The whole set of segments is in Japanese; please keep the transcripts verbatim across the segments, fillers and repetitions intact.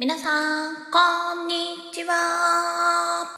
皆さん、こんにちは。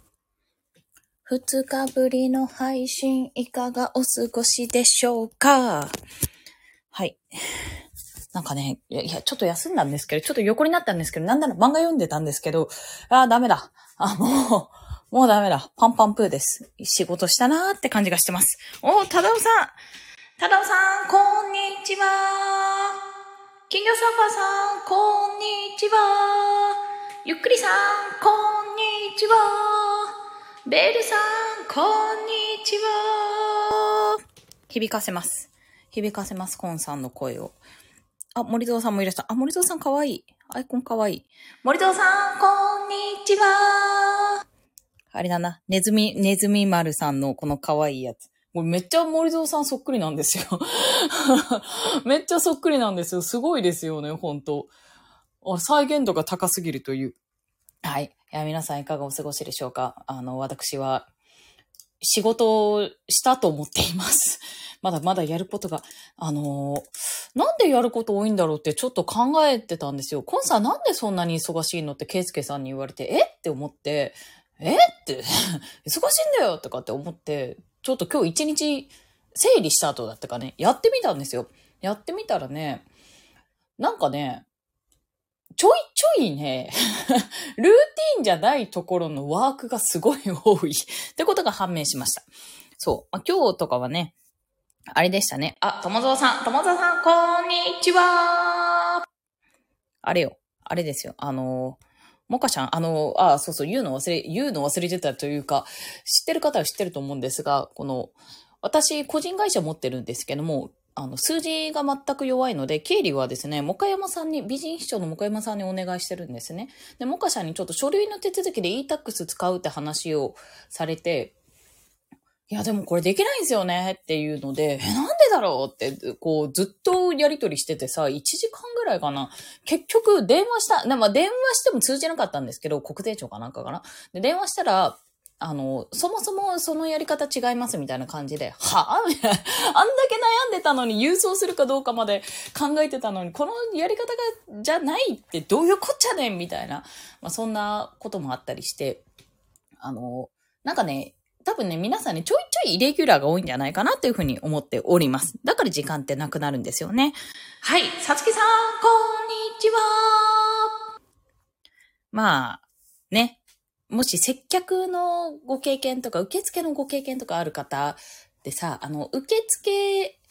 二日ぶりの配信いかがお過ごしでしょうか。はい。なんかね、いや、いやちょっと休んだんですけど、ちょっと横になったんですけど、なんなら漫画読んでたんですけど、あーダメだ。あ、もう、もうダメだ。パンパンプーです。仕事したなーって感じがしてます。おー、ただおさん。ただおさん、こんにちは。金魚サーファーさん、こんにちは。ゆっくりさん、こんにちは。ベールさん、こんにちは。響かせます。響かせます、コンさんの声を。あ、森蔵さんもいらっしゃった。あ、森蔵さんかわいい。アイコンかわいい。森蔵さん、こんにちは。あれだな。ネズミ、ネズミ丸さんのこのかわいいやつ。もうめっちゃ森蔵さんそっくりなんですよ。めっちゃそっくりなんですよ。すごいですよね、ほんと。再現度が高すぎるという。はい。いや、皆さんいかがお過ごしでしょうか。あの、私は仕事をしたと思っています。まだまだやることが、あのー、なんでやること多いんだろうってちょっと考えてたんですよ。コンさんなんでそんなに忙しいのってケイスケさんに言われて、えって思って、えって忙しいんだよとかって思って、ちょっと今日一日整理した後だったかね、やってみたんですよ。やってみたらね、なんかね、ちょいちょいね、ルーティンじゃないところのワークがすごい多いってことが判明しました。そう。まあ、今日とかはね、あれでしたね。あ、友蔵さん、友蔵さん、こんにちは。あれよ。あれですよ。あの、もかちゃん、あの、あ、そうそう、言うの忘れ、言うの忘れてたというか、知ってる方は知ってると思うんですが、この、私、個人会社持ってるんですけども、あの、数字が全く弱いので、経理はですね、もかやまさんに、美人秘書のもかやまさんにお願いしてるんですね。で、もかちゃんにちょっと書類の手続きで イータックス 使うって話をされて、いや、でもこれできないんですよねっていうので、え、なんでだろうって、こう、ずっとやりとりしててさ、いちじかんぐらいかな。結局、電話した、まあ、電話しても通じなかったんですけど、国税庁かなんかかな。で、電話したら、あの、そもそもそのやり方違いますみたいな感じで、はぁみたいな。あんだけ悩んでたのに郵送するかどうかまで考えてたのに、このやり方が、じゃないってどういうこっちゃねんみたいな。まあ、そんなこともあったりして、あの、なんかね、多分ね、皆さんね、ちょいちょいイレギュラーが多いんじゃないかなというふうに思っております。だから時間ってなくなるんですよね。はい、さつきさん、こんにちは。まあ、ね。もし接客のご経験とか、受付のご経験とかある方でさ、あの、受付って、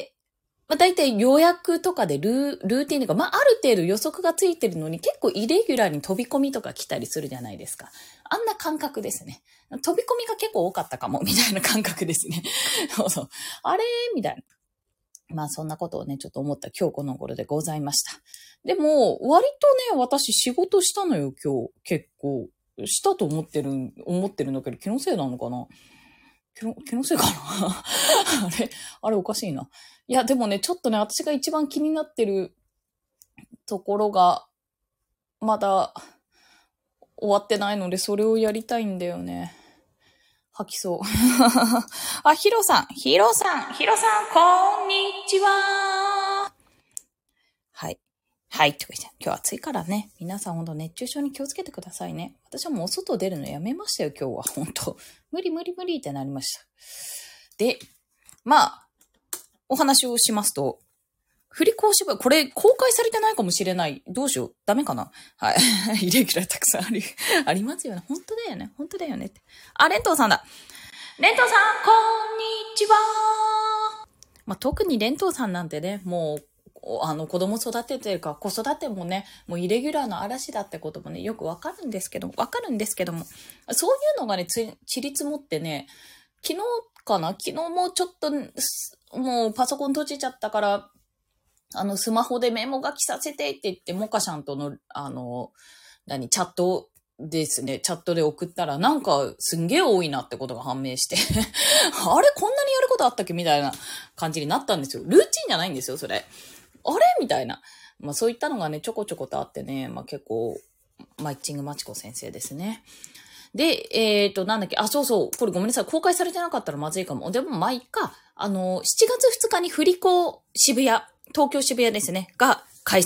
まあ、大体予約とかでルー、ルーティンとか、まあ、ある程度予測がついてるのに結構イレギュラーに飛び込みとか来たりするじゃないですか。あんな感覚ですね。飛び込みが結構多かったかも、みたいな感覚ですね。そうそう。あれみたいな。まあ、そんなことをね、ちょっと思った今日この頃でございました。でも、割とね、私仕事したのよ、今日。結構。したと思ってる、思ってるんだけど、気のせいなのかな気の、気のせいかなあれあれおかしいな。いや、でもね、ちょっとね、私が一番気になってるところが、まだ終わってないので、それをやりたいんだよね。吐きそう。あ、ヒロさん、ヒロさん、ヒロさん、こんにちは。はい。はい、ってことで、今日暑いからね、皆さんほんと熱中症に気をつけてくださいね。私はもうお外出るのやめましたよ、今日は。ほんと。無理無理無理ってなりました。で、まあ、お話をしますと、振り子お芝居、これ公開されてないかもしれない。どうしよう。ダメかなはい。イレギュラーたくさんあり、ありますよね。本当だよね。本当だよねって。あ、レントウさんだ。レントウさん、こんにちは。まあ、特にレントウさんなんてね、もう、あの、子供育ててるか、子育てもね、もうイレギュラーの嵐だってこともね、よくわかるんですけど、わかるんですけども、そういうのがね、つ、ちりつもってね、昨日かな昨日もちょっと、もうパソコン閉じちゃったから、あの、スマホでメモ書きさせてって言って、モカシャンとの、あの、何、チャットですね、チャットで送ったら、なんか、すんげえ多いなってことが判明して。あれこんなにやることあったっけみたいな感じになったんですよ。ルーチンじゃないんですよ、それ。あれみたいな。まあそういったのがね、ちょこちょことあってね、まあ結構、マイッチングマチコ先生ですね。で、えっと、なんだっけ、あ、そうそう、これごめんなさい、公開されてなかったらまずいかも。でも、まあ、いっか、あの、しちがつふつかに振り子渋谷、東京渋谷ですね、が開催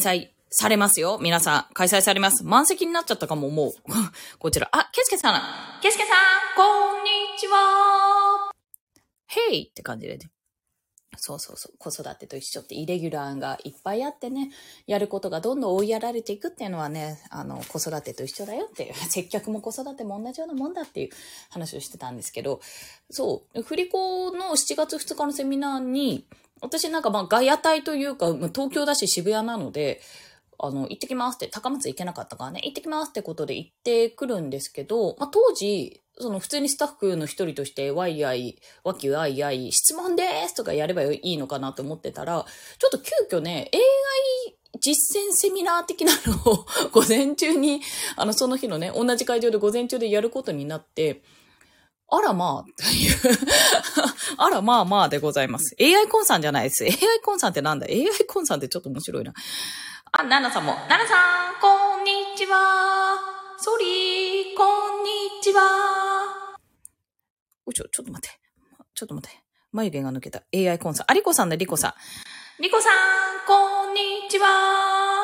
されますよ。皆さん、開催されます。満席になっちゃったかも、もう。こちら。あ、ケスケさん。ケスケさん、こんにちは。ヘイって感じでね。そうそうそう。子育てと一緒ってイレギュラーがいっぱいあってね、やることがどんどん追いやられていくっていうのはね、あの、子育てと一緒だよっていう、接客も子育ても同じようなもんだっていう話をしてたんですけど、そう、振り子のしちがつふつかのセミナーに、私なんかまあ、ガヤ隊というか、東京だし渋谷なので、あの、行ってきますって、高松行けなかったからね、行ってきますってことで行ってくるんですけど、まあ、当時、その普通にスタッフの一人として、ワイアイ、ワキュアイアイ、質問でーすとかやればいいのかなと思ってたら、ちょっと急遽ね、エーアイ 実践セミナー的なのを午前中に、あの、その日のね、同じ会場で午前中でやることになって、あらまあ、というあらまあまあでございます。エーアイ コンさんじゃないです。エーアイ コンさんってなんだ ?エーアイ コンさんってちょっと面白いな。あ、ナナさんも。ナナさん、こんにちは。ソリー、こんにちは。うちょ、ちょっと待って。ちょっと待って。眉毛が抜けた。エーアイ コンさん。あ、リコさんだ、リコさん。リコさん、こんにちは。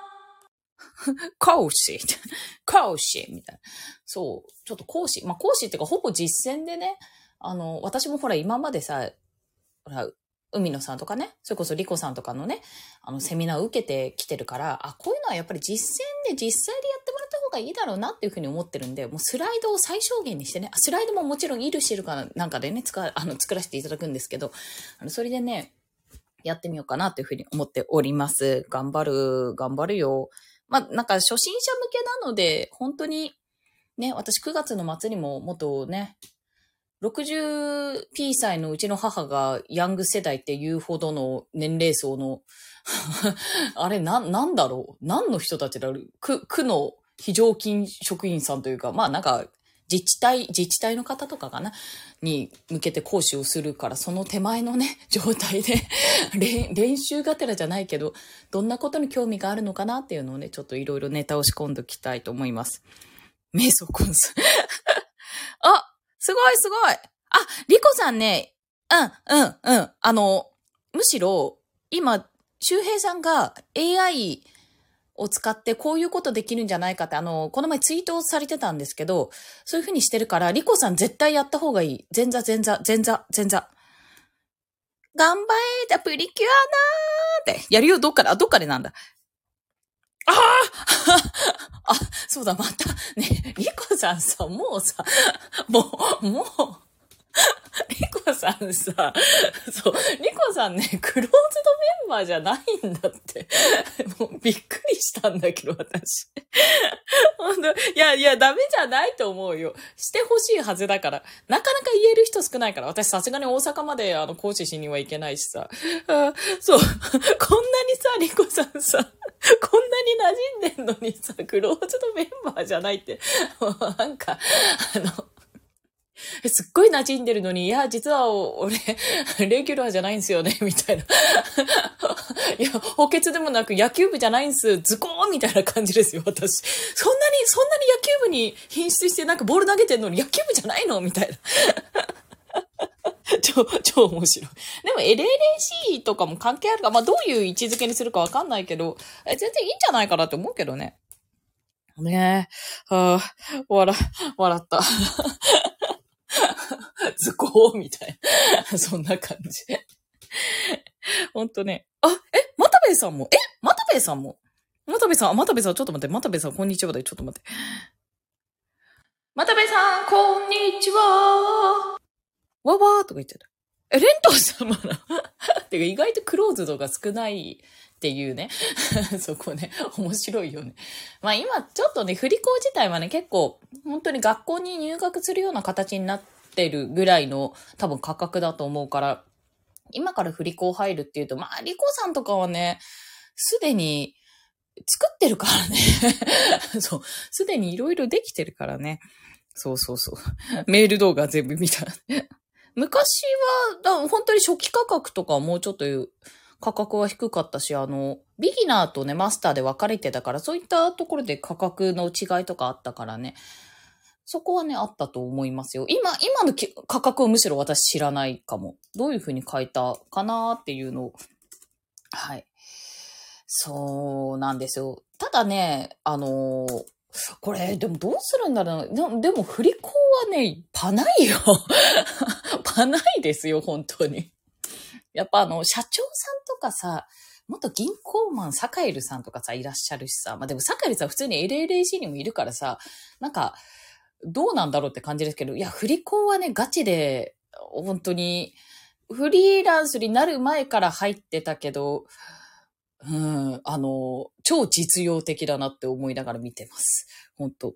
講師。講師。みたいな。そう。ちょっと講師。まあ、講師っていうか、ほぼ実践でね。あの、私もほら、今までさ、ほら、海野さんとかね、それこそリコさんとかのね、あの、セミナーを受けてきてるから、あ、こういうのはやっぱり実践で実際でやってもらった方がいいだろうなっていうふうに思ってるんで、もうスライドを最小限にしてね、スライドももちろんイルシルかなんかでね、使あの、作らせていただくんですけど、あの、それでね、やってみようかなというふうに思っております。頑張る、頑張るよ。まあ、なんか初心者向けなので、本当に、ね、私くがつの末にももっとね、ろくじゅうピー 歳のうちの母がヤング世代っていうほどの年齢層のあれ、な、なんだろう何の人たちだろう区、区の非常勤職員さんというか、まあなんか、自治体、自治体の方とかかなに向けて講師をするから、その手前のね、状態で練、練習がてらじゃないけど、どんなことに興味があるのかなっていうのをね、ちょっといろいろネタを仕込んでおきたいと思います。瞑想コンス。あすごいすごい。あ、リコさんね、うん、うん、うん。あの、むしろ、今、周平さんが エーアイ を使ってこういうことできるんじゃないかって、あの、この前ツイートをされてたんですけど、そういう風にしてるから、リコさん絶対やった方がいい。前座、前座、前座、前座。頑張れたプリキュアなーって。やるよ、どっかで、あ、どっかでなんだ。あああ、そうだ、また、ね、リコさんさ、もうさ、もう、もう、リコさんさ、そう、リコさんね、クローズドメンバーじゃないんだって。もうびっくりしたんだけど、私。本当いやいや、ダメじゃないと思うよ。してほしいはずだから。なかなか言える人少ないから。私さすがに大阪まであの講師しには行けないしさ。あそう。こんなにさ、リコさんさ、こんなに馴染んでんのにさ、クローズドメンバーじゃないって。もうなんか、あの、すっごい馴染んでるのに、いや、実は俺、レギュラーじゃないんすよね、みたいな。いや、補欠でもなく野球部じゃないんす、ズコーンみたいな感じですよ、私。そんなに、そんなに野球部に品質してなんかボール投げてんのに野球部じゃないのみたいな。超、超面白い。でも エルエルエーシー とかも関係あるか、まあどういう位置づけにするかわかんないけど、え全然いいんじゃないかなって思うけどね。ねえ、はあ、笑、笑った。図工みたいな。そんな感じ。ほんとね。あ、え、またべえさんもえ、またべえさんもまたべえさん、またべえさん、ちょっと待って、またべえさん、こんにちはだよ、ちょっと待って。またべえさん、こんにちはわわーとか言っちゃった。え、レント様な。てか、意外とクローズドが少ないっていうね。そこね、面白いよね。まあ今、ちょっとね、振り子自体はね、結構、本当に学校に入学するような形になってるぐらいの多分価格だと思うから、今から振り子入るっていうと、まあ、リコさんとかはね、すでに作ってるからね。そう、すでにいろいろできてるからね。そうそうそう。メール動画全部見た。昔は、だ本当に初期価格とかはもうちょっと価格は低かったし、あの、ビギナーとね、マスターで分かれてたから、そういったところで価格の違いとかあったからね。そこはね、あったと思いますよ。今、今の価格をむしろ私知らないかも。どういう風に変えたかなっていうのを。はい。 そうなんですよ。ただね、あのーこれ、でもどうするんだろうな。でも振り子はね、パないよ。パないですよ、本当に。やっぱあの、社長さんとかさ、元銀行マン、サカエルさんとかさ、いらっしゃるしさ。まあ、でもサカエルさん普通に エルエルエーシー にもいるからさ、なんか、どうなんだろうって感じですけど、いや、振り子はね、ガチで、本当に、フリーランスになる前から入ってたけど、うん、あの、超実用的だなって思いながら見てます。本当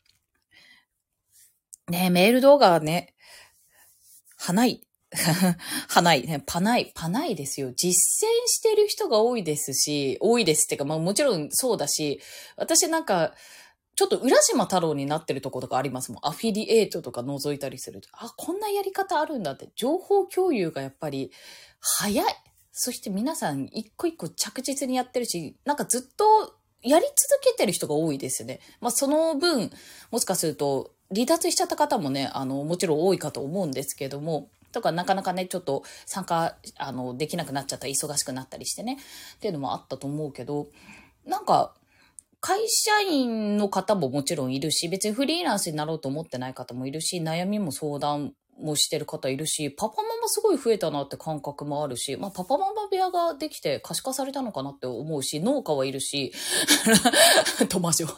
ね、メール動画はね、花い。花い。ね、パない。パないですよ。実践してる人が多いですし、多いですっていうか、まあもちろんそうだし、私なんか、ちょっと浦島太郎になってるところとかありますもん。アフィリエイトとか覗いたりすると。あ、こんなやり方あるんだって。情報共有がやっぱり早い。そして皆さん一個一個着実にやってるし、なんかずっとやり続けてる人が多いですね。まあその分、もしかすると離脱しちゃった方もね、あの、もちろん多いかと思うんですけども、とかなかなかね、ちょっと参加、あの、できなくなっちゃったり、忙しくなったりしてね、っていうのもあったと思うけど、なんか、会社員の方ももちろんいるし、別にフリーランスになろうと思ってない方もいるし、悩みも相談もしてる方いるし、パパママすごい増えたなって感覚もあるし、まあパパママ部屋ができて可視化されたのかなって思うし、農家はいるし、トマジョ。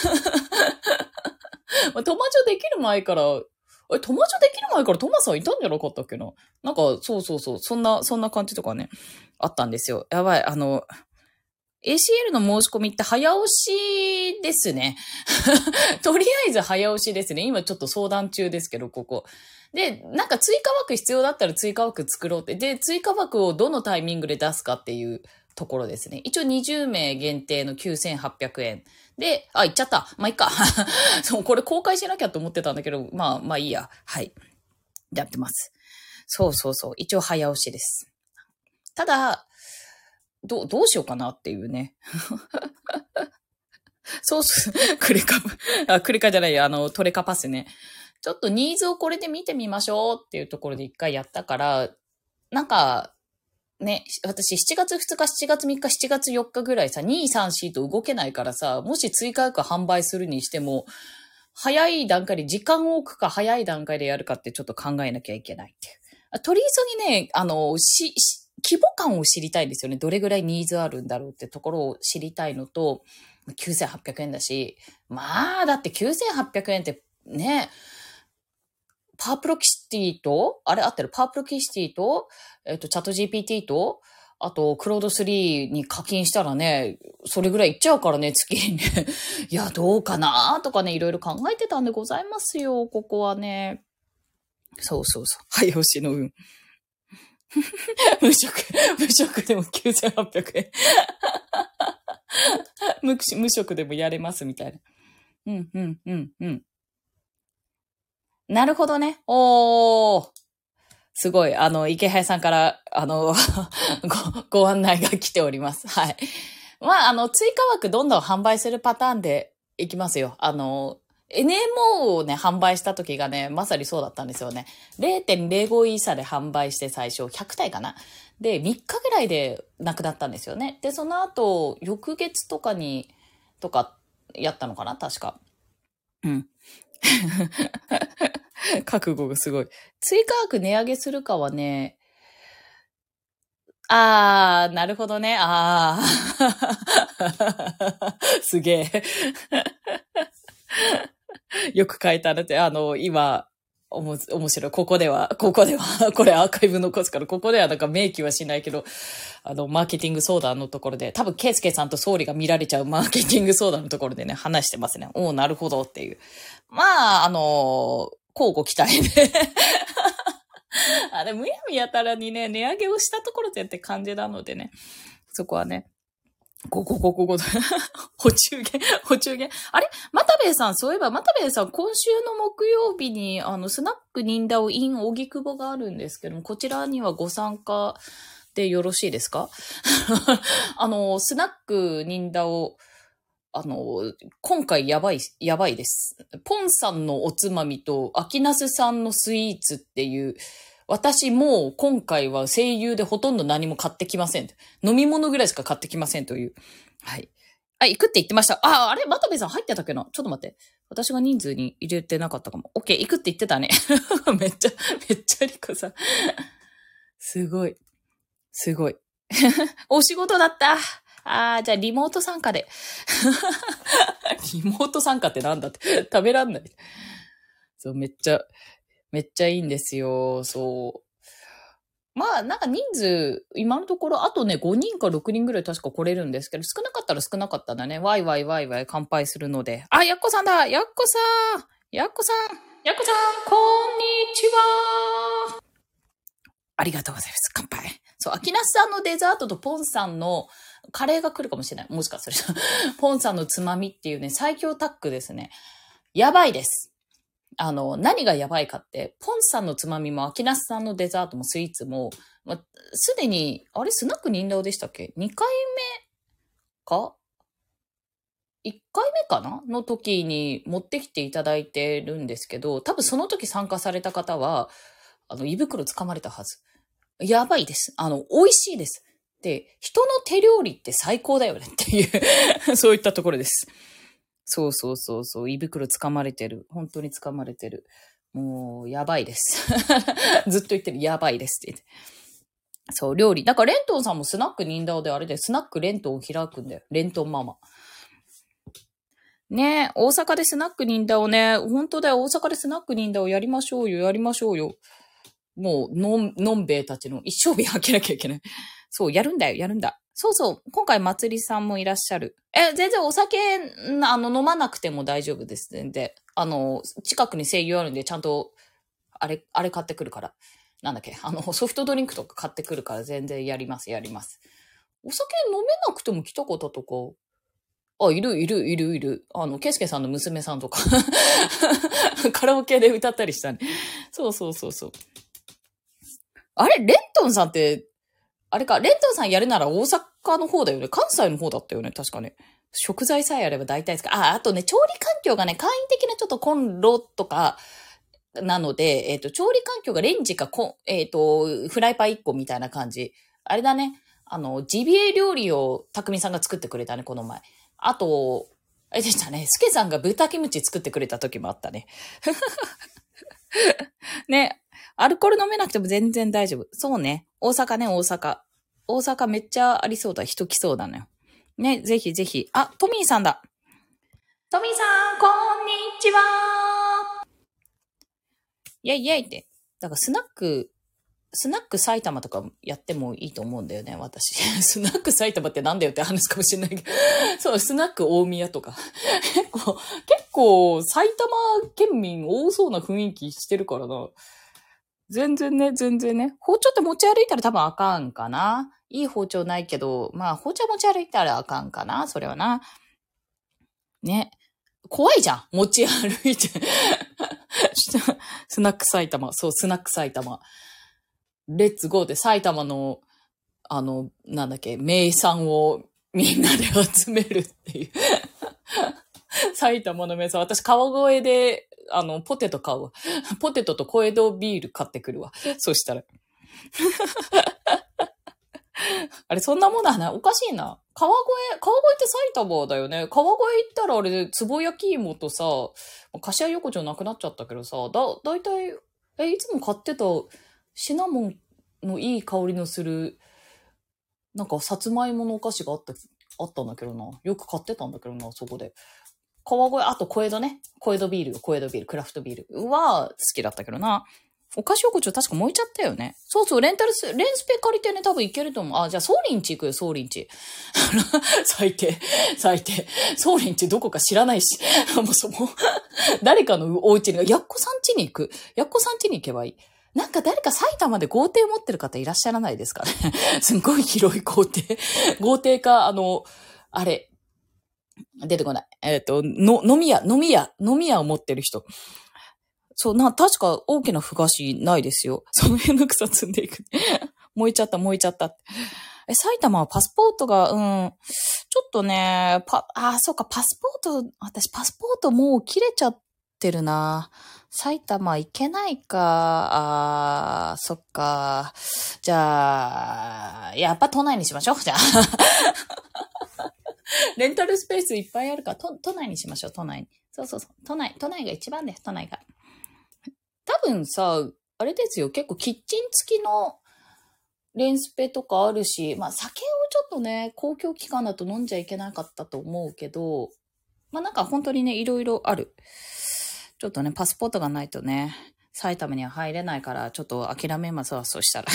トマジョできる前から、え、トマジョできる前からトマさんいたんじゃなかったっけな。なんか、そうそうそう、そんな、そんな感じとかね、あったんですよ。やばい、あの、エーシーエル の申し込みって早押しですね。とりあえず早押しですね。今ちょっと相談中ですけど、ここ。で、なんか追加枠必要だったら追加枠作ろうって。で、追加枠をどのタイミングで出すかっていうところですね。一応にじゅうめい限定のきゅうせんはっぴゃくえん。で、あ、言っちゃった。まあ、いっか。そう、これ公開しなきゃと思ってたんだけど、まあ、まあいいや。はい。やってます。そうそうそう。一応早押しです。ただ、どう、どうしようかなっていうね。そうす、クレカ、あ、クレカじゃないや、あの、トレカパスね。ちょっとニーズをこれで見てみましょうっていうところで一回やったから、なんか、ね、私しちがつふつか、しちがつみっか、しちがつよっかぐらいさ、に、さん、よんと動けないからさ、もし追加額販売するにしても、早い段階で、時間を置くか早い段階でやるかってちょっと考えなきゃいけないっていう。取り急ぎね、あの、し、し規模感を知りたいんですよね。どれぐらいニーズあるんだろうってところを知りたいのと、きゅうせんはっぴゃくえんだし、まあ、だってきゅうせんはっぴゃくえんってね、パープロキシティと、あれ合ってるパープロキシティと、えっと、チャット ジーピーティー と、あと、クロードスリーに課金したらね、それぐらいいっちゃうからね、月にね。いや、どうかなとかね、いろいろ考えてたんでございますよ、ここはね。そうそうそう。はい、星の運。無職、無職でもきゅうせんはっぴゃくえん。無無職でもやれますみたいな。うん、うん、うん、うん。なるほどね。おー。すごい、あの、池早さんから、あの、ご、ご案内が来ております。はい。まあ、あの、追加枠どんどん販売するパターンでいきますよ。あの、エヌエムオー をね、販売した時がね、まさにそうだったんですよね。れいてんれいご イーサで販売して最初、ひゃくたいかな。で、みっかぐらいでなくなったんですよね。で、その後、翌月とかに、とか、やったのかな確か。うん。覚悟がすごい。追加額値上げするかはね、あー、なるほどね。あー。すげえ。よく書いたなって、あの、今、おも、面白い。ここでは、ここでは、これアーカイブ残すから、ここではなんか明記はしないけど、あの、マーケティング相談のところで、多分、ケイスケさんと総理が見られちゃうマーケティング相談のところでね、話してますね。おー、なるほどっていう。まあ、あの、交互期待で。あれ、むやみやたらにね、値上げをしたところでって感じなのでね、そこはね、ここ、ここ、ここ、補充券、補充券。あれまたべえさん、そういえば、またべえさん、今週の木曜日に、あの、スナックニンダオ in 荻窪があるんですけども、こちらにはご参加でよろしいですか？あの、スナックニンダオ、あの、今回やばい、やばいです。ポンさんのおつまみと、秋ナスさんのスイーツっていう、 私もう今回は声優でほとんど何も買ってきません。飲み物ぐらいしか買ってきませんという。はい。あ、行くって言ってました。あ、あれ渡部さん入ってたっけな？ちょっと待って。私が人数に入れてなかったかも。オッケー、行くって言ってたね。めっちゃ、めっちゃリコさん。すごい。すごい。お仕事だった。あー、じゃあリモート参加で。リモート参加ってなんだって。食べらんない。そう、めっちゃ、めっちゃいいんですよ。そう。まあ、なんか人数、今のところ、あとね、ごにんかろくにんぐらい確か来れるんですけど、少なかったら少なかったんだね。ワイワイワイワイ乾杯するので。あ、やっこさんだやっこさんやっこさんやっこさんこんにちはありがとうございます。乾杯。そう、秋梨さんのデザートとポンさんのカレーが来るかもしれない。もしかすると。ポンさんのつまみっていうね、最強タッグですね。やばいです。あの、何がやばいかって、ポンさんのつまみも、秋梨さんのデザートもスイーツも、ま、すでに、あれ、スナック忍道でしたっけ ?に 回目か ?いっ 回目かなの時に持ってきていただいてるんですけど、多分その時参加された方は、あの、胃袋掴まれたはず。やばいです。あの、美味しいです。で、人の手料理って最高だよねっていう、そういったところです。そうそうそうそう、胃袋掴まれてる。本当に掴まれてる。もう、やばいです。ずっと言ってる、やばいですって言って。そう、料理。だから、レントンさんもスナック忍道であれで、スナックレントンを開くんだよ。レントンママ。ねえ、大阪でスナック忍道をね、本当だよ、大阪でスナック忍道をやりましょうよ、やりましょうよ。もう、のん、のんべえたちの一生日開けなきゃいけない。そう、やるんだよ、やるんだ。そうそう、今回祭りさんもいらっしゃる。え、全然お酒、あの、飲まなくても大丈夫です。全然。あの、近くに声優あるんで、ちゃんと、あれ、あれ買ってくるから。なんだっけ、あの、ソフトドリンクとか買ってくるから全然やります、やります。お酒飲めなくても来た方とか、あ、いる、いる、いる、いる。あの、ケイスケさんの娘さんとか。カラオケで歌ったりしたね。そうそうそうそう。あれ、レントンさんって、あれか、レントンさんやるなら大阪の方だよね。関西の方だったよね、確かね。食材さえあれば大体ですか。あ、あとね、調理環境がね、簡易的なちょっとコンロとか、なので、えっ、ー、と、調理環境がレンジかコン、えっ、ー、と、フライパンいっこみたいな感じ。あれだね。あの、ジビエ料理を匠さんが作ってくれたね、この前。あと、あれでしたね。スケさんが豚キムチ作ってくれた時もあったね。ね。アルコール飲めなくても全然大丈夫。そうね。大阪ね、大阪。大阪めっちゃありそうだ。人来そうだね。ね、ぜひぜひ。あ、トミーさんだ。トミーさん、こんにちは。イェイイェイって。だからスナック、スナック埼玉とかやってもいいと思うんだよね、私。スナック埼玉ってなんだよって話かもしれないけど。そう、スナック大宮とか。結構、結構埼玉県民多そうな雰囲気してるからな。全然ね、全然ね。包丁って持ち歩いたら多分あかんかな。いい包丁ないけど、まあ包丁持ち歩いたらあかんかな。それはな。ね。怖いじゃん。持ち歩いて。スナック埼玉。そう、スナック埼玉。レッツゴーで埼玉の、あの、なんだっけ、名産をみんなで集めるっていう。埼玉の名産。私、川越で、あの、ポテト買うわ。ポテトと小江戸ビール買ってくるわ。そしたら。あれ、そんなものはない。おかしいな。川越、川越って埼玉だよね。川越行ったらあれ、つぼ焼き芋とさ、柏横丁なくなっちゃったけどさ、だ、だいたい、え、いつも買ってたシナモンのいい香りのする、なんかさつまいものお菓子があった、あったんだけどな。よく買ってたんだけどな、そこで。川越、あと小江戸ね。小江戸ビール、小江戸ビール、クラフトビールは好きだったけどな。お菓子横丁確か燃えちゃったよね。そうそう、レンタルス、レンスペ借りてね、多分いけると思う。あ、じゃあ、ソーリンチ行くよ、ソーリンチ。最低、最低。ソーリンチどこか知らないし。もうそも、誰かのお家に、やっこさん家に行く。やっこさん家に行けばいい。なんか誰か埼玉で豪邸持ってる方いらっしゃらないですかね。すんごい広い豪邸。豪邸か、あの、あれ、出てこない。えっと、の、飲み屋、飲み屋、飲み屋を持ってる人。そう、な、確か大きなふ菓子ないですよ。その辺の草積んでいく。燃えちゃった、燃えちゃった。え、埼玉はパスポートが、うん、ちょっとね、パ、あ、そうか、パスポート、私パスポートもう切れちゃっってるな。埼玉行けないか。あー、そっか。じゃあ、やっぱ都内にしましょう。じゃあ。レンタルスペースいっぱいあるから、都、都内にしましょう、都内に。そうそうそう。都内、都内が一番です、都内が。多分さ、あれですよ、結構キッチン付きのレンスペとかあるし、まあ酒をちょっとね、公共機関だと飲んじゃいけなかったと思うけど、まあなんか本当にね、いろいろある。ちょっとね、パスポートがないとね、埼玉には入れないから、ちょっと諦めますわ、そうしたら。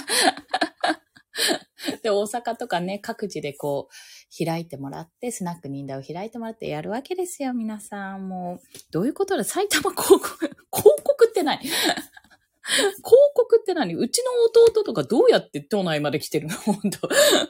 で、大阪とかね、各地でこう、開いてもらって、スナックニンダを開いてもらってやるわけですよ、皆さん。もう、どういうことだ埼玉広告、広告って何広告って何うちの弟とかどうやって都内まで来てるの本当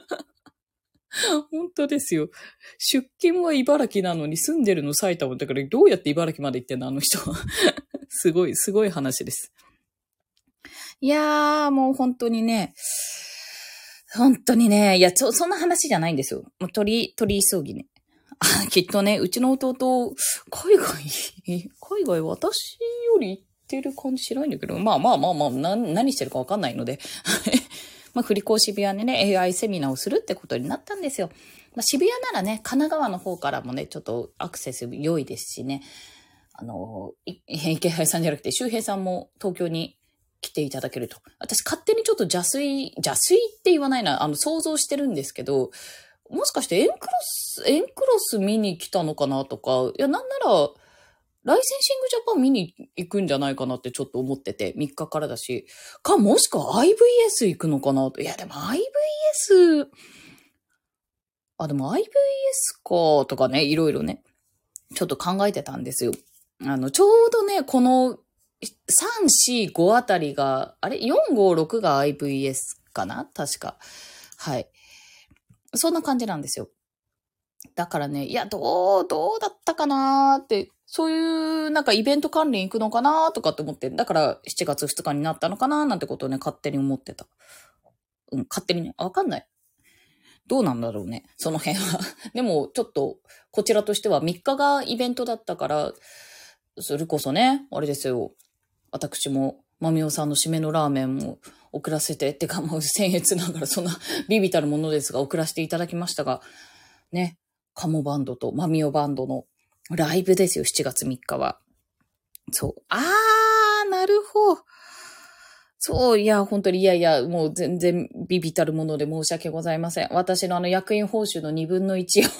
本当ですよ。出勤は茨城なのに住んでるの埼玉だからどうやって茨城まで行ってんのあの人は。すごい、すごい話です。いやー、もう本当にね、本当にね、いや、そ、そんな話じゃないんですよ。もう取り、取り急ぎね。あ、きっとね、うちの弟、海外、海外私より行ってる感じしないんだけど、まあまあまあまあ、な何してるかわかんないので。まあ、振り子渋谷でね、エーアイ セミナーをするってことになったんですよ。まあ、渋谷ならね、神奈川の方からもね、ちょっとアクセス良いですしね、あの、池原さんじゃなくて、周平さんも東京に来ていただけると。私勝手にちょっと邪推、邪推って言わないな、あの、想像してるんですけど、もしかしてエンクロス、エンクロス見に来たのかなとか、いや、なんなら、ライセンシングジャパン見に行くんじゃないかなってちょっと思ってて、みっかからだし、か、もしくは アイブイエス 行くのかなと。いや、でも アイブイエス、あ、でも アイブイエス か、とかね、いろいろね、ちょっと考えてたんですよ。あの、ちょうどね、このさん、よん、ごあたりが、あれ ?よん、ご、ろくが アイブイエス かな確か。はい。そんな感じなんですよ。だからね、いや、どう、どうだったかなーって、そういうなんかイベント関連行くのかなとかって思って、だからしちがつふつかになったのかななんてことをね、勝手に思ってた。うん、勝手にね、わかんない。どうなんだろうね、その辺は。でも、ちょっと、こちらとしてはみっかがイベントだったから、それこそね、あれですよ。私も、まみおさんの締めのラーメンも送らせて、ってかもう僭越ながらそんなビビたるものですが送らせていただきましたが、ね、カモバンドとマミオバンドのライブですよ、しちがつみっかは。そう。あー、なるほど。そう、いや、本当に、いやいや、もう全然ビビたるもので申し訳ございません。私のあの役員報酬のにぶんのいちを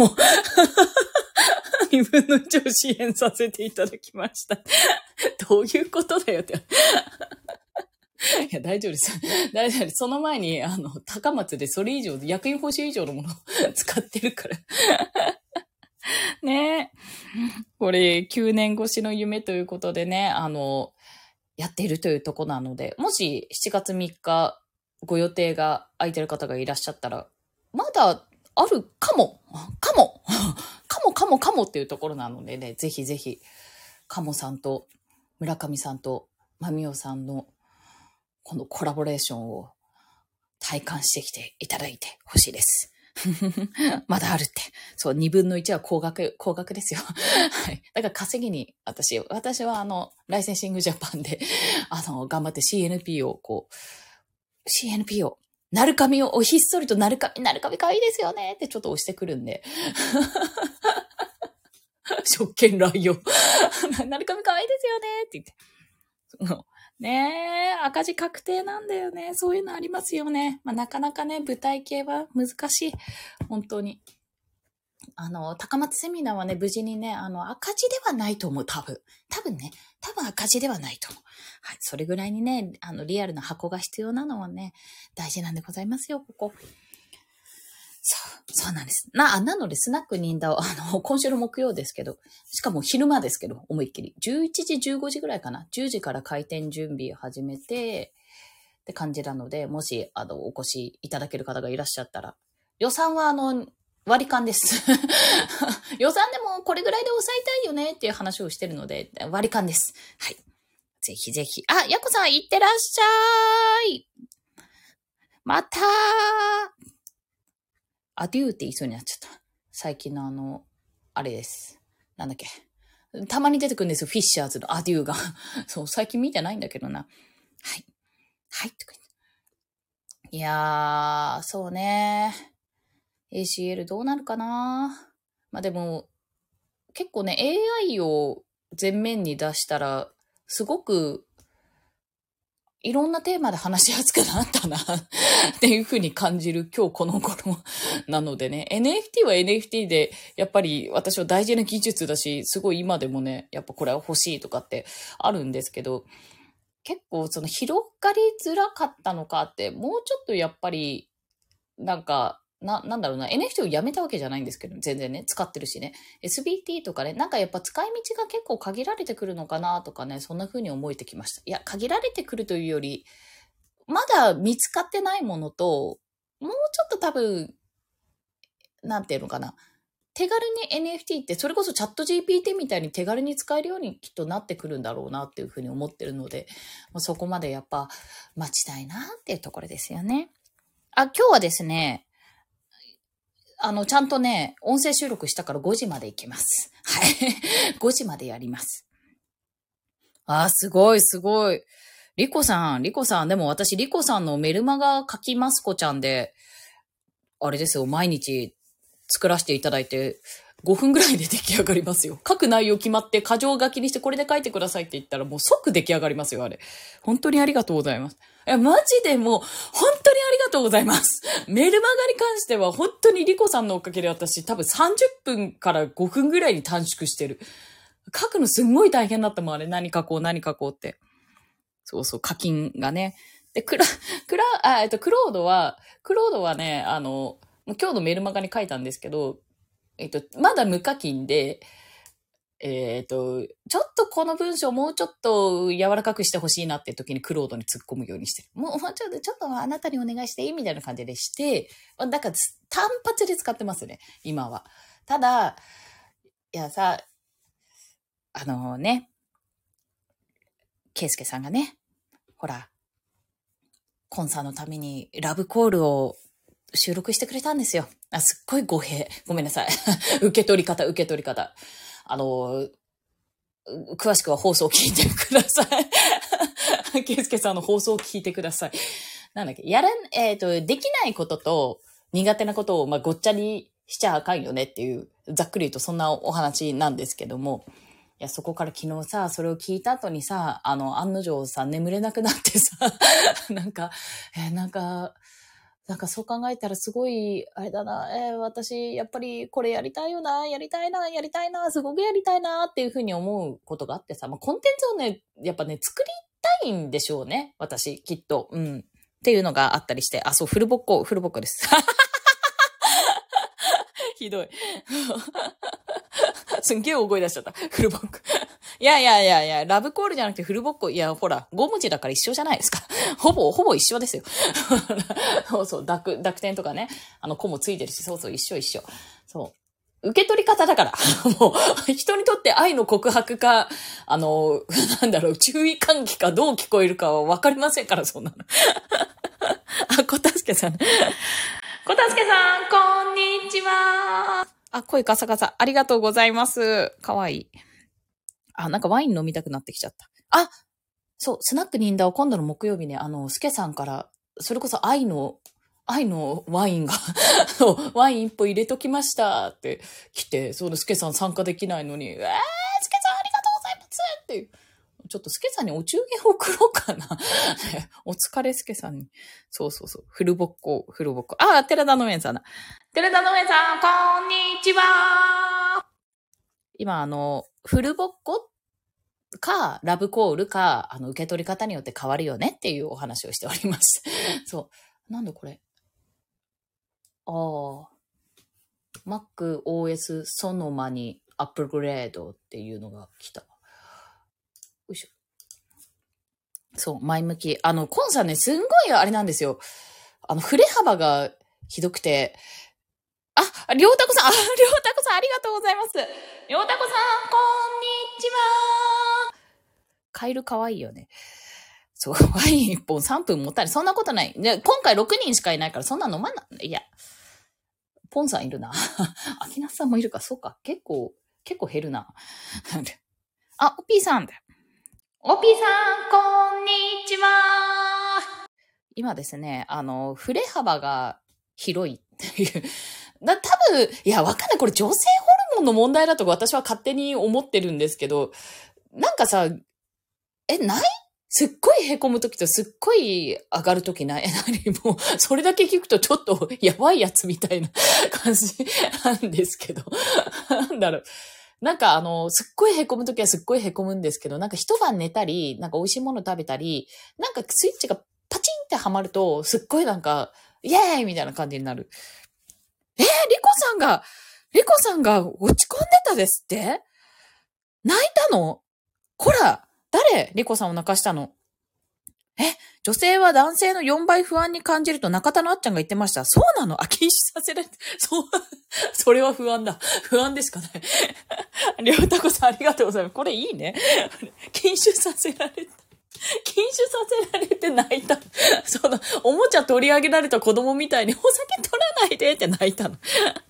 にぶんのいちを支援させていただきました。どういうことだよって。いや、大丈夫です。大丈夫です。その前に、あの、高松でそれ以上、役員報酬以上のものを使ってるから。ねえ。これ、きゅうねん越しの夢ということでね、あの、やっているというとこなので、もししちがつみっかご予定が空いてる方がいらっしゃったら、まだあるかも、かも、かもかもかもっていうところなのでね、ぜひぜひ、かもさんと村上さんとまみおさんのこのコラボレーションを体感してきていただいてほしいです。まだあるって。そう、にぶんのいちは高額、高額ですよ。はい。だから稼ぎに、私、私はあの、ライセンシングジャパンで、あの、頑張って シーエヌピー をこう、シーエヌピー を、なるかみを、ひっそりとなるかみ、なるかみ可愛いですよねってちょっと押してくるんで。職権乱用。なるかみ可愛いですよねって言って。ねえ、赤字確定なんだよね。そういうのありますよね。まあ、なかなかね、舞台系は難しい。本当に。あの、高松セミナーはね、無事にね、あの、赤字ではないと思う、多分。多分ね、多分赤字ではないと思う。はい、それぐらいにね、あの、リアルな箱が必要なのはね、大事なんでございますよ、ここ。そう、そうなんです。な、なので、スナックニンダを、あの、今週の木曜ですけど、しかも昼間ですけど、思いっきり。じゅういちじ、じゅうごじぐらいかな。じゅうじから開店準備始めて、って感じなので、もし、あの、お越しいただける方がいらっしゃったら、予算は、あの、割り勘です。予算でもこれぐらいで抑えたいよねっていう話をしてるので、割り勘です。はい。ぜひぜひ。あ、ヤコさん、いってらっしゃい。またー。アデューって言いそうになっちゃった。最近のあの、あれです。なんだっけ。 たまに出てくるんですよ。フィッシャーズのアデューが。そう、最近見てないんだけどな。はい。はい。いやー、そうね。エーシーエル どうなるかな。まあでも、結構ね、エーアイ を前面に出したら、すごく、いろんなテーマで話しやすくなったなっていう風に感じる今日この頃なのでね、エヌエフティー は エヌエフティー で、やっぱり私は大事な技術だし、すごい今でもね、やっぱこれは欲しいとかってあるんですけど、結構その広がりづらかったのかって、もうちょっとやっぱり、なんか、な、なんだろうな、エヌエフティー をやめたわけじゃないんですけど、全然ね、使ってるしね。エスビーティー とかね、なんかやっぱ使い道が結構限られてくるのかなとかね、そんな風に思えてきました。いや、限られてくるというより、まだ見つかってないものと、もうちょっと多分、なんていうのかな。手軽に エヌエフティー って、それこそチャット ジーピーティー みたいに手軽に使えるようにきっとなってくるんだろうなっていう風に思ってるので、そこまでやっぱ待ちたいなっていうところですよね。あ、今日はですね、あの、ちゃんとね、音声収録したからごじまで行きます。はい。ごじまでやります。あー、すごい、すごい。リコさん、リコさん、でも私、リコさんのメルマガ書きます子ちゃんで、あれですよ、毎日作らせていただいて、ごふんぐらいで出来上がりますよ。書く内容決まって、箇条書きにしてこれで書いてくださいって言ったらもう即出来上がりますよ、あれ。本当にありがとうございます。いや、マジでもう、本当にありがとうございます。メルマガに関しては、本当にリコさんのおかげで私、多分さんじゅっぷんからごふんぐらいに短縮してる。書くのすんごい大変だったもん、あれ。何書こう、何書こうって。そうそう、課金がね。で、クラ、クラ、あ、えっと、クロードは、クロードはね、あの、今日のメルマガに書いたんですけど、えっと、まだ無課金で、えっと、ちょっとこの文章もうちょっと柔らかくしてほしいなっていう時にクロードに突っ込むようにしてる。もう、もうちょっと、ちょっとあなたにお願いしていいみたいな感じでして、だから単発で使ってますね、今は。ただ、いやさ、あのね、ケイスケさんがね、ほら、コンサーのためにラブコールを収録してくれたんですよ。あ、すっごい語弊。ごめんなさい。受け取り方、受け取り方。あの、詳しくは放送を聞いてください。ケイスケさんの放送を聞いてください。なんだっけ、やらん、えっと、できないことと苦手なことを、まあ、ごっちゃにしちゃあかんよねっていう、ざっくり言うとそんなお話なんですけども、いや、そこから昨日さ、それを聞いた後にさ、あの、案の定さ、眠れなくなってさ、なんか、えーなんか、なんかそう考えたらすごい、あれだな、えー私、やっぱりこれやりたいよな、やりたいな、やりたいな、すごくやりたいなっていうふうに思うことがあってさ、まあ、コンテンツをね、やっぱね、作りたいんでしょうね、私、きっと。うん。っていうのがあったりして、あ、そう、フルボッコ、フルボッコです。ひどい。すんげえ大声出しちゃった。フルボッコ。いやいやいやいや、ラブコールじゃなくてフルボッコ。いや、ほら、ご文字だから一緒じゃないですか。ほぼ、ほぼ一緒ですよ。そうそう、濁、濁点とかね。あの、子もついてるし、そうそう、一緒一緒。そう。受け取り方だから。もう、人にとって愛の告白か、あの、なんだろう、注意喚起かどう聞こえるかはわかりませんから、そんなの。あ、小助けさん。小助けさん、こんにちは。あ、声カサカサ。ありがとうございます。かわいい。あ、なんかワイン飲みたくなってきちゃった。あ、そう、スナックニンダを今度の木曜日ね、あの、スケさんから、それこそ愛の、愛のワインがワイン一歩入れときましたって来て、そう、スケさん参加できないのに、えー、スケさんありがとうございますっていう。ちょっとスケさんにお中元を送ろうかな。お疲れスケさんに。そうそうそう。フルボッコ、フルボッコ。あ、寺田農園さんだ。寺田農園さん、こんにちは。今、あの、フルボッコか、ラブコールか、あの、受け取り方によって変わるよねっていうお話をしております。そう。なんだこれ。ああ。Mac オーエス そのまにアップグレードっていうのが来た。よいしょ。そう、前向き。あの、コンさんね、すんごいあれなんですよ。あの、振れ幅がひどくて。あ、りょうたこさん、あ、りょうたこさんありがとうございます。りょうたこさん、こんにちは。カエルかわいいよね。そう、ワインいっぽんさんぷんもったいない。そんなことない。で、今回ろくにんしかいないから、そんな飲まない。いや、ポンさんいるな。アキナスさんもいるか、そうか。結構、 結構減るな。あ、おぴーさんだ。おぴーさん、こんにちは。今ですね、あの、振れ幅が広いっていう。だ、多分、いや、わかんない。これ女性ホルモンの問題だと私は勝手に思ってるんですけど、なんかさ、え、ないすっごい凹むときとすっごい上がるときない。何もう、それだけ聞くとちょっとやばいやつみたいな感じなんですけど。なんだろう。なんかあの、すっごい凹むときはすっごい凹むんですけど、なんか一晩寝たり、なんか美味しいもの食べたり、なんかスイッチがパチンってはまると、すっごいなんか、イエーイみたいな感じになる。えー、リコさんが、リコさんが落ち込んでたですって？泣いたの？こら、誰？リコさんを泣かしたの？え、女性は男性のよんばい不安に感じると中田のあっちゃんが言ってました。そうなの？あ、禁止させられて、そう、それは不安だ。不安でしかない。りょうたこさんありがとうございます。これいいね。禁酒させられた。禁酒させられて泣いた。その、おもちゃ取り上げられた子供みたいにお酒取らないでって泣いたの。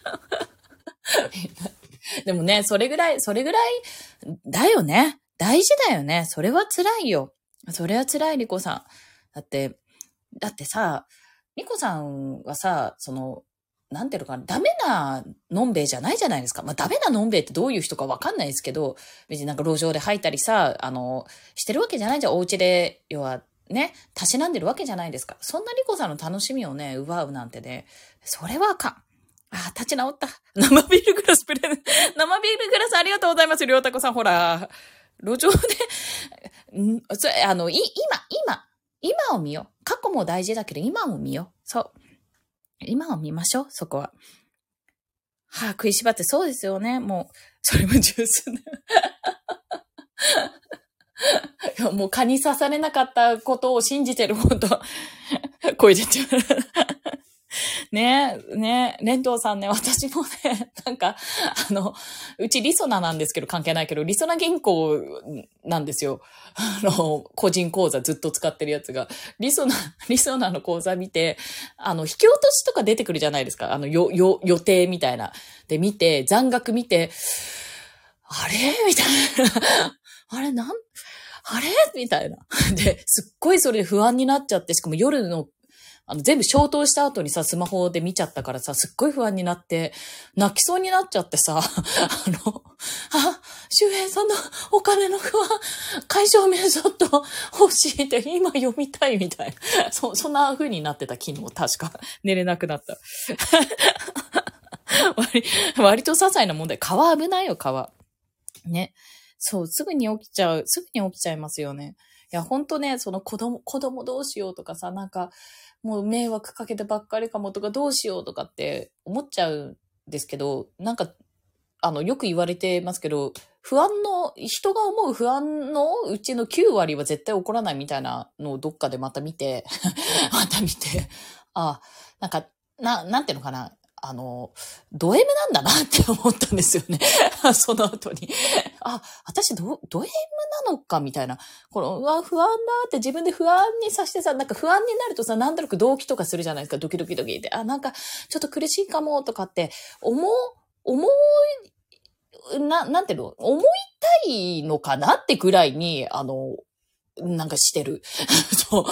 でもね、それぐらい、それぐらい、だよね。大事だよね。それは辛いよ。それは辛い、リコさん。だって、だってさ、リコさんはさ、その、なんていうのかな、ダメなのんべいじゃないじゃないですか。まあ、ダメなのんべいってどういう人かわかんないですけど、別になんか路上で吐いたりさ、あの、してるわけじゃないじゃん。お家で、要は、ね、たしなんでるわけじゃないですか。そんなリコさんの楽しみをね、奪うなんてね、それはあかん。あ、立ち直った。生ビールグラスプレゼン、生ビールグラスありがとうございます、りょうたこさん。ほら、路上で、んそれ、あの、い、今、今、今を見よう。過去も大事だけど、今を見よう。そう。今を見ましょう、そこは。はあ、食いしばってそうですよね。もう、それも十数年。いやもう蚊に刺されなかったことを信じてるほど、声出ちゃう。ねえ、ねえ、レントさんね、私もね、なんか、あの、うちリソナなんですけど、関係ないけど、リソナ銀行なんですよ。あの、個人口座ずっと使ってるやつが。リソナ、リソナの口座見て、あの、引き落としとか出てくるじゃないですか。あの、よ、よ、予定みたいな。で、見て、残額見て、あれみたいな。あれ、なん、あれみたいな。で、すっごいそれで不安になっちゃって、しかも夜のあの、全部消灯した後にさ、スマホで見ちゃったからさ、すっごい不安になって、泣きそうになっちゃってさ、あの、あ、周平さんのお金の不安、解消名ちょっと欲しいって今読みたいみたいな。そ、そんな風になってた昨日、確か。寝れなくなった。割、割と些細な問題。川危ないよ、川。ね。そう、すぐに起きちゃう。すぐに起きちゃいますよね。いや、ほんとね、その子供、子供どうしようとかさ、なんか、もう迷惑かけてばっかりかもとかどうしようとかって思っちゃうんですけど、なんか、あの、よく言われてますけど、不安の、人が思う不安のうちのきゅう割は絶対起こらないみたいなのをどっかでまた見て、また見て、あ、なんか、な、なんていうのかな。あの、ド M なんだなって思ったんですよね。その後に。あ、私ド、ド M なのかみたいな。この、うわ、不安だって自分で不安にさせてさ、なんか不安になるとさ、なんとなく動機とかするじゃないですか。ドキドキドキって。あ、なんか、ちょっと苦しいかもとかって思う、思う、な、なんていうの思いたいのかなってぐらいに、あの、なんかしてる。そう、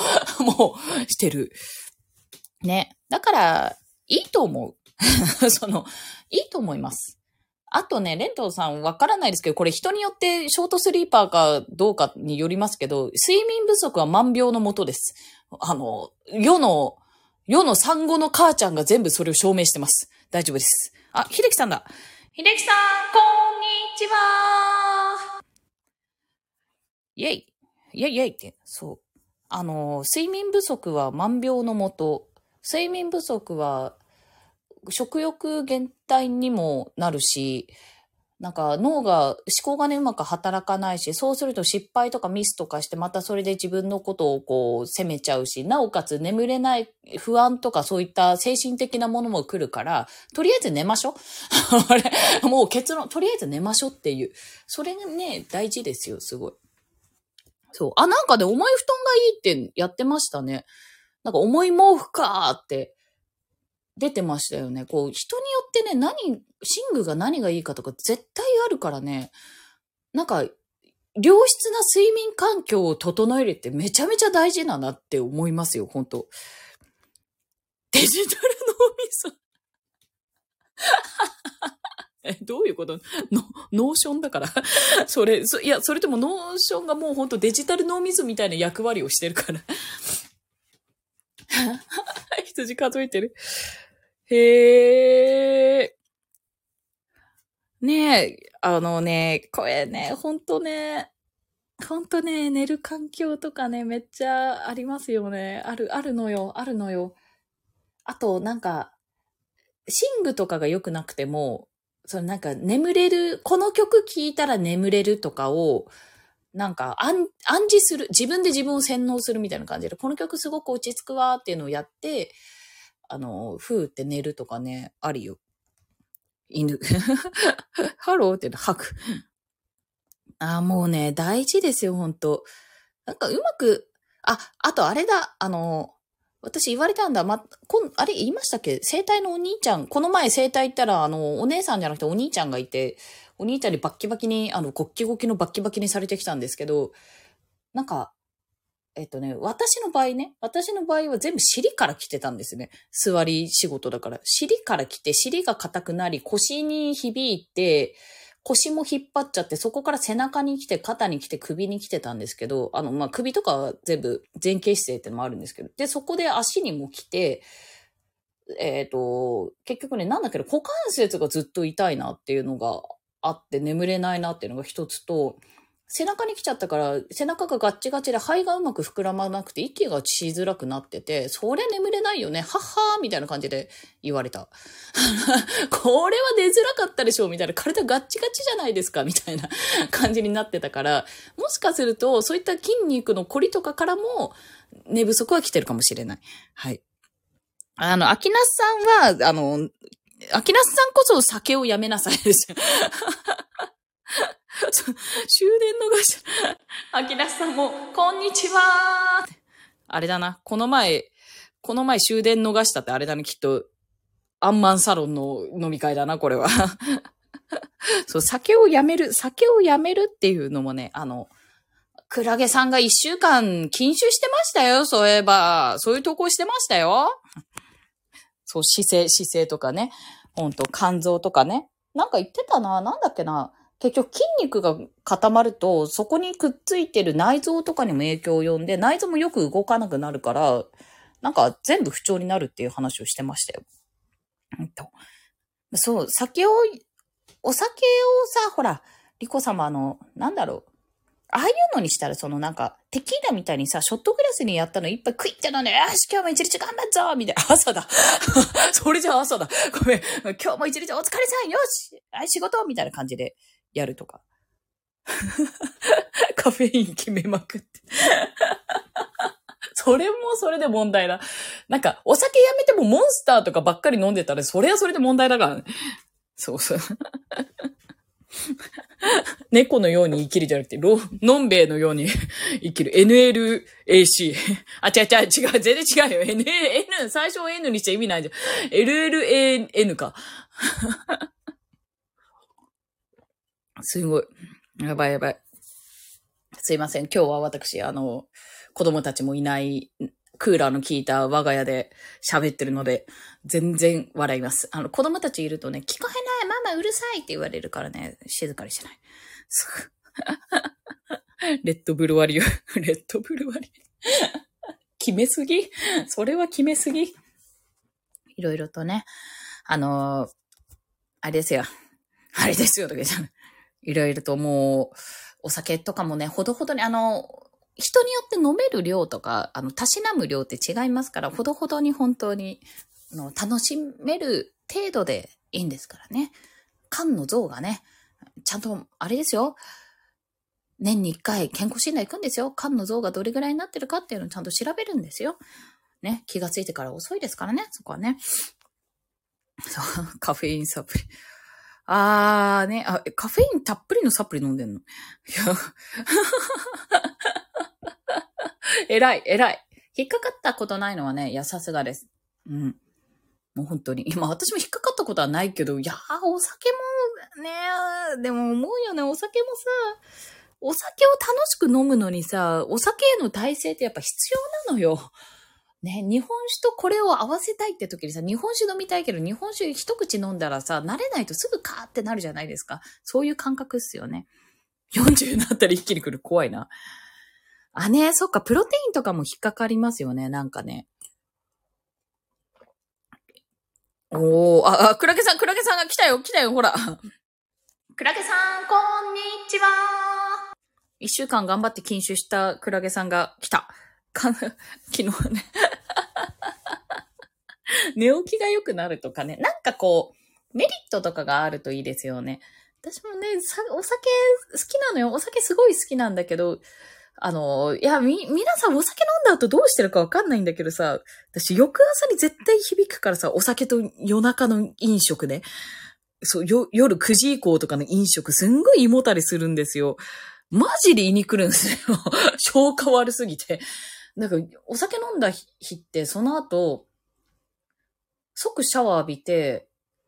もう、してる。ね。だから、いいと思う。その、いいと思います。あとね、レントさんわからないですけど、これ人によってショートスリーパーかどうかによりますけど、睡眠不足は万病のもとです。あの、世の、世の産後の母ちゃんが全部それを証明してます。大丈夫です。あ、秀樹さんだ。秀樹さん、こんにちは。イェイ。イェイイェイって、そう。あの、睡眠不足は万病のもと。睡眠不足は食欲減退にもなるし、なんか脳が、思考がね、うまく働かないし、そうすると失敗とかミスとかして、またそれで自分のことをこう責めちゃうし、なおかつ眠れない不安とかそういった精神的なものも来るから、とりあえず寝ましょう。あれ、もう結論、とりあえず寝ましょうっていう。それがね、大事ですよ、すごい。そう。あ、なんかね、重い布団がいいってやってましたね。なんか重い毛布かーって出てましたよね。こう、人によってね、何、寝具が何がいいかとか絶対あるからね、なんか、良質な睡眠環境を整えるってめちゃめちゃ大事だなって思いますよ、本当デジタル脳みそ。え、どういうことの、ノーションだから。それ、そいや、それともノーションがもう本当デジタル脳みそみたいな役割をしてるから。羊数えてる。へえ。ねえ、あのね、これね、ほんとね、ほんとね、寝る環境とかね、めっちゃありますよね。ある、あるのよ、あるのよ。あと、なんか、寝具とかが良くなくても、そのなんか眠れる、この曲聴いたら眠れるとかを、なんか暗、暗示する、自分で自分を洗脳するみたいな感じで、この曲すごく落ち着くわーっていうのをやって、あの、ふーって寝るとかね、ありよ。犬。ハローって吐く。ああ、もうね、大事ですよ、ほんと。なんかうまく、あ、あとあれだ、あの、私言われたんだ、ま、こん、あれ言いましたっけ整体のお兄ちゃん、この前整体行ったら、あの、お姉さんじゃなくてお兄ちゃんがいて、お兄ちゃんにバッキバキに、あの、ゴッキゴキのバッキバキにされてきたんですけど、なんか、えっとね、私の場合ね、私の場合は全部尻から来てたんですね。座り仕事だから。尻から来て、尻が硬くなり、腰に響いて、腰も引っ張っちゃって、そこから背中に来て、肩に来て、首に来てたんですけど、あの、まあ、首とかは全部前傾姿勢ってのもあるんですけど、で、そこで足にも来て、えっと、結局ね、なんだけど、股関節がずっと痛いなっていうのがあって、眠れないなっていうのが一つと、背中に来ちゃったから、背中がガッチガチで肺がうまく膨らまなくて、息がしづらくなってて、そりゃ眠れないよね、はっはーみたいな感じで言われた。これは寝づらかったでしょみたいな、体ガッチガチじゃないですかみたいな感じになってたから、もしかすると、そういった筋肉の凝りとかからも、寝不足は来てるかもしれない。はい。あの、秋ナスさんは、あの、秋ナスさんこそ酒をやめなさいですよ。終電逃し、秋ナスさんも、こんにちはーあれだな。この前、この前終電逃したってあれだね、きっと。アンマンサロンの飲み会だな、これは。そう、酒をやめる、酒をやめるっていうのもね、あの、クラゲさんが一週間禁酒してましたよ、そういえば。そういう投稿してましたよ。そう、姿勢、姿勢とかね。ほんと、肝臓とかね。なんか言ってたな。なんだっけな。結局筋肉が固まると、そこにくっついてる内臓とかにも影響を及んで、内臓もよく動かなくなるから、なんか全部不調になるっていう話をしてましたよ。うんとそう、酒を、お酒をさ、ほら、リコ様あの、なんだろう。ああいうのにしたら、そのなんか、テキーラみたいにさ、ショットグラスにやったの一杯クイって飲んで、よし、今日も一日頑張っぞみたいな。朝だ。それじゃ朝だ。ごめん。今日も一日お疲れさん。よし、はい、仕事みたいな感じでやるとか。カフェイン決めまくって。それもそれで問題だ。なんか、お酒やめてもモンスターとかばっかり飲んでたら、それはそれで問題だからね。そうそう。猫のように生きるじゃなくて、ロ、のんべえのように生きる。エヌエルエーシー。あ、違う違う違う。全然違うよ。N、N、最初 N にしちゃ意味ないじゃん。エルエルエーエヌ か。すごい。やばいやばい。すいません。今日は私、あの、子供たちもいない、クーラーの効いた我が家で喋ってるので、全然笑います。あの、子供たちいるとね、聞こえない、ママうるさいって言われるからね、静かにしない。レッドブル割りよ。レッドブル割り。決めすぎそれは決めすぎいろいろとね、あのー、あれですよ。あれですよ、とか言って。いろいろともう、お酒とかもね、ほどほどに、あの、人によって飲める量とか、あの、たしなむ量って違いますから、ほどほどに本当に、の楽しめる程度でいいんですからね。肝の臓がね、ちゃんと、あれですよ。年に一回健康診断行くんですよ。肝の臓がどれぐらいになってるかっていうのをちゃんと調べるんですよ。ね、気がついてから遅いですからね、そこはね。そう、カフェインサプリ。あーね、あ、カフェインたっぷりのサプリ飲んでんのいや、偉い、偉い。引っかかったことないのはね、いや、さすがです。うん。 もう本当に。今私も引っかかったことはないけど、いやー、お酒もね、でも思うよね、お酒もさ、お酒を楽しく飲むのにさ、お酒への耐性ってやっぱ必要なのよ。ね、日本酒とこれを合わせたいって時にさ、日本酒飲みたいけど、日本酒一口飲んだらさ、慣れないとすぐカーってなるじゃないですか。そういう感覚っすよね。よんじゅうになったら一気に来る。怖いな。あね、そっか、プロテインとかも引っかかりますよね、なんかね。おー、あ、あ、クラゲさん、クラゲさんが来たよ、来たよ、ほら。クラゲさん、こんにちは。一週間頑張って禁酒したクラゲさんが来た。か昨日ね。寝起きが良くなるとかね。なんかこう、メリットとかがあるといいですよね。私もね、さお酒好きなのよ。お酒すごい好きなんだけど、あの、いや、み、皆さんお酒飲んだ後どうしてるかわかんないんだけどさ、私翌朝に絶対響くからさ、お酒と夜中の飲食ね。そう、よ、夜くじ以降とかの飲食すんごい胃もたれするんですよ。マジで胃に来るんですよ。消化悪すぎて。なんか、お酒飲んだ日ってその後、即シャワー浴びて、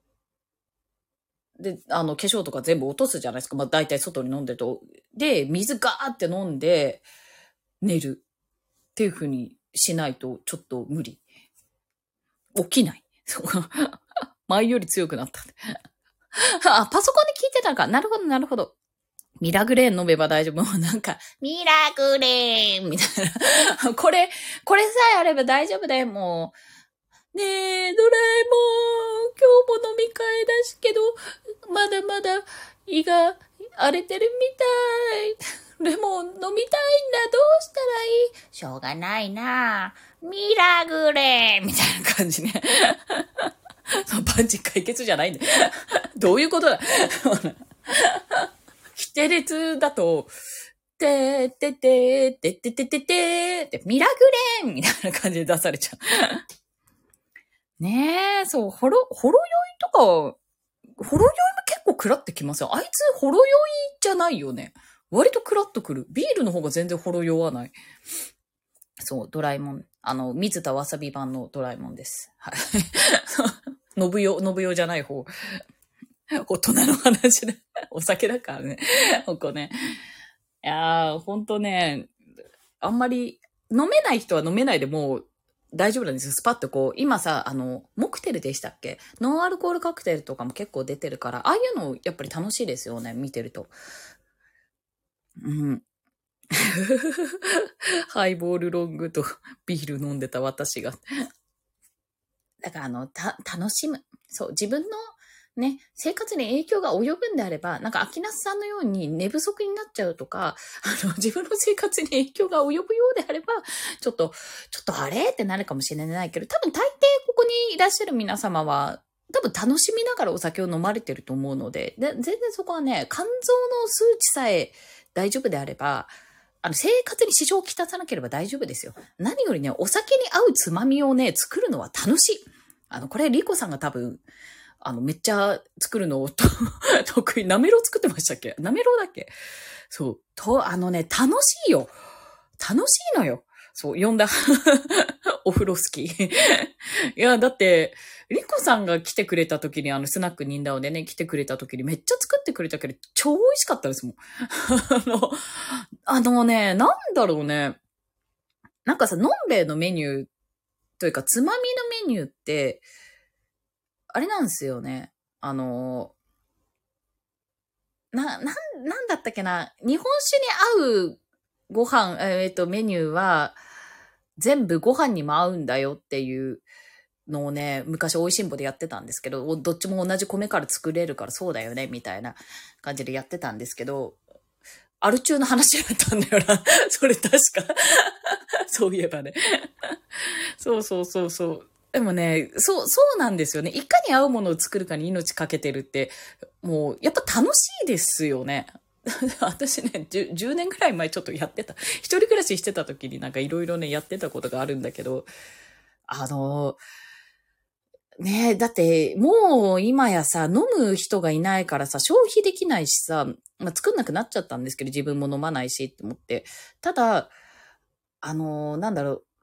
で、あの、化粧とか全部落とすじゃないですか。まあ、大体外に飲んでると。で、水ガーって飲んで、寝る。っていう風にしないと、ちょっと無理。起きない。そう。前より強くなった。あ、パソコンで聞いてたのか。なるほど、なるほど。ミラグレーン飲めば大丈夫。もうなんか、ミラグレーンみたいな。これ、これさえあれば大丈夫だよ、もう。ねえ、ドラえもん、今日も飲み会だしけど、まだまだ胃が荒れてるみたい。でも飲みたいんだ、どうしたらいい？しょうがないな。ミラグレーンみたいな感じね。そうパンチ解決じゃないんだ。どういうことだ？キテレツだと、てーてーてーてーてーてーてーてーってミラグレーンみたいな感じで出されちゃう。ねえ、そう、ほろ、ほろ酔いとか、ほろ酔いも結構クラってきますよ。あいつほろ酔いじゃないよね。割とクラっとくる。ビールの方が全然ほろ酔わない。そう、ドラえもん。あの、水田わさび版のドラえもんです。はい。のぶよ、のぶよじゃない方。大人の話で。お酒だからね。ここね。いやー、ほんとね、あんまり飲めない人は飲めないでもう大丈夫なんですよ。スパッとこう、今さ、あの、モクテルでしたっけ？ノンアルコールカクテルとかも結構出てるから、ああいうのやっぱり楽しいですよね、見てると。うん。ハイボールロングとビール飲んでた私が。だからあの、た、楽しむ。そう、自分のね、生活に影響が及ぶんであれば、なんか、秋夏さんのように寝不足になっちゃうとか、あの、自分の生活に影響が及ぶようであれば、ちょっと、ちょっとあれってなるかもしれないけど、多分大抵ここにいらっしゃる皆様は、多分楽しみながらお酒を飲まれてると思うので、で全然そこはね、肝臓の数値さえ大丈夫であれば、あの、生活に支障をきたさなければ大丈夫ですよ。何よりね、お酒に合うつまみをね、作るのは楽しい。あの、これ、リコさんが多分、あの、めっちゃ作るのと得意。なめろう作ってましたっけ？なめろうだっけ？そう。と、あのね、楽しいよ。楽しいのよ。そう、呼んだ。お風呂好き。いや、だって、リコさんが来てくれた時に、あの、スナックニンダオでね、来てくれた時にめっちゃ作ってくれたけど、超美味しかったですもん。あの、あのね、なんだろうね。なんかさ、のんべえのメニューというか、つまみのメニューって、あれなんですよね。あの、な、なん、なんだったっけな。日本酒に合うご飯、えっと、メニューは、全部ご飯にも合うんだよっていうのをね、昔美味しんぼでやってたんですけど、どっちも同じ米から作れるからそうだよね、みたいな感じでやってたんですけど、アル中の話だったんだよな。それ確か。そういえばね。そうそうそうそう。でもね、そう、そうなんですよね。いかに合うものを作るかに命かけてるって、もう、やっぱ楽しいですよね。私ね10、じゅうねんくらい前ちょっとやってた。一人暮らししてた時になんかいろいろね、やってたことがあるんだけど、あの、ねえ、だって、もう今やさ、飲む人がいないからさ、消費できないしさ、まあ、作んなくなっちゃったんですけど、自分も飲まないしって思って。ただ、あの、なんだろう、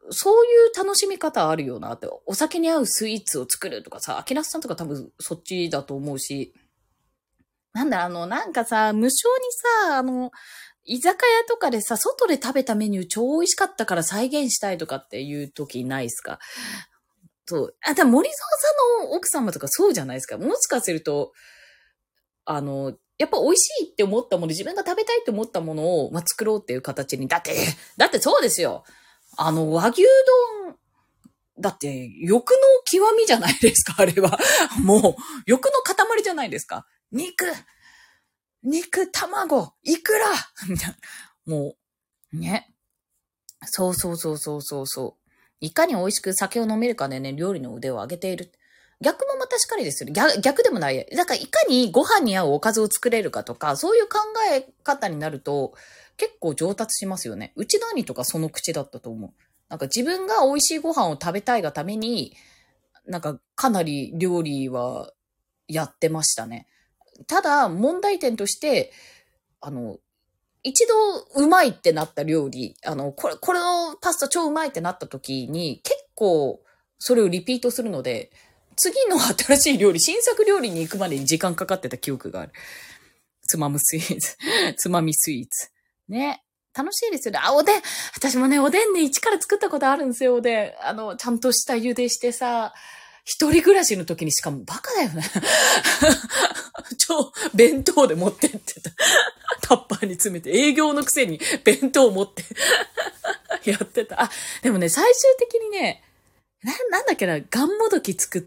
そういう楽しみ方あるよなって。お酒に合うスイーツを作るとかさ、アキラスさんとか多分そっちだと思うし。なんだ、あの、なんかさ、無償にさ、あの、居酒屋とかでさ、外で食べたメニュー超美味しかったから再現したいとかっていう時ないっすか？そう。あ、でも森蔵さんの奥様とかそうじゃないですか。もしかすると、あの、やっぱ美味しいって思ったもの、自分が食べたいって思ったものを、まあ、作ろうっていう形に。だって、だってそうですよ。あの、和牛丼、だって、欲の極みじゃないですか、あれは。もう、欲の塊じゃないですか。肉肉、卵、いくらみたいな。もう、ね。そうそうそうそうそうそう。いかに美味しく酒を飲めるかでね、料理の腕を上げている。逆もまたしかりですよ。逆、逆でもない。だからいかにご飯に合うおかずを作れるかとか、そういう考え方になると、結構上達しますよね。うちの兄とかその口だったと思う。なんか自分が美味しいご飯を食べたいがために、なんかかなり料理はやってましたね。ただ、問題点として、あの、一度うまいってなった料理、あの、これ、これのパスタ超うまいってなった時に、結構それをリピートするので、次の新しい料理、新作料理に行くまでに時間かかってた記憶がある。つまむスイーツ。つまみスイーツ。ね。楽しいですよね。あ、おでん。私もね、おでんね、一から作ったことあるんですよ、おでん。あの、ちゃんとした茹でしてさ、一人暮らしの時にしかもバカだよね。超弁当で持ってってた。タッパーに詰めて、営業のくせに弁当を持ってやってた。あ、でもね、最終的にね、な、なんだっけな、ガンモドキ作って、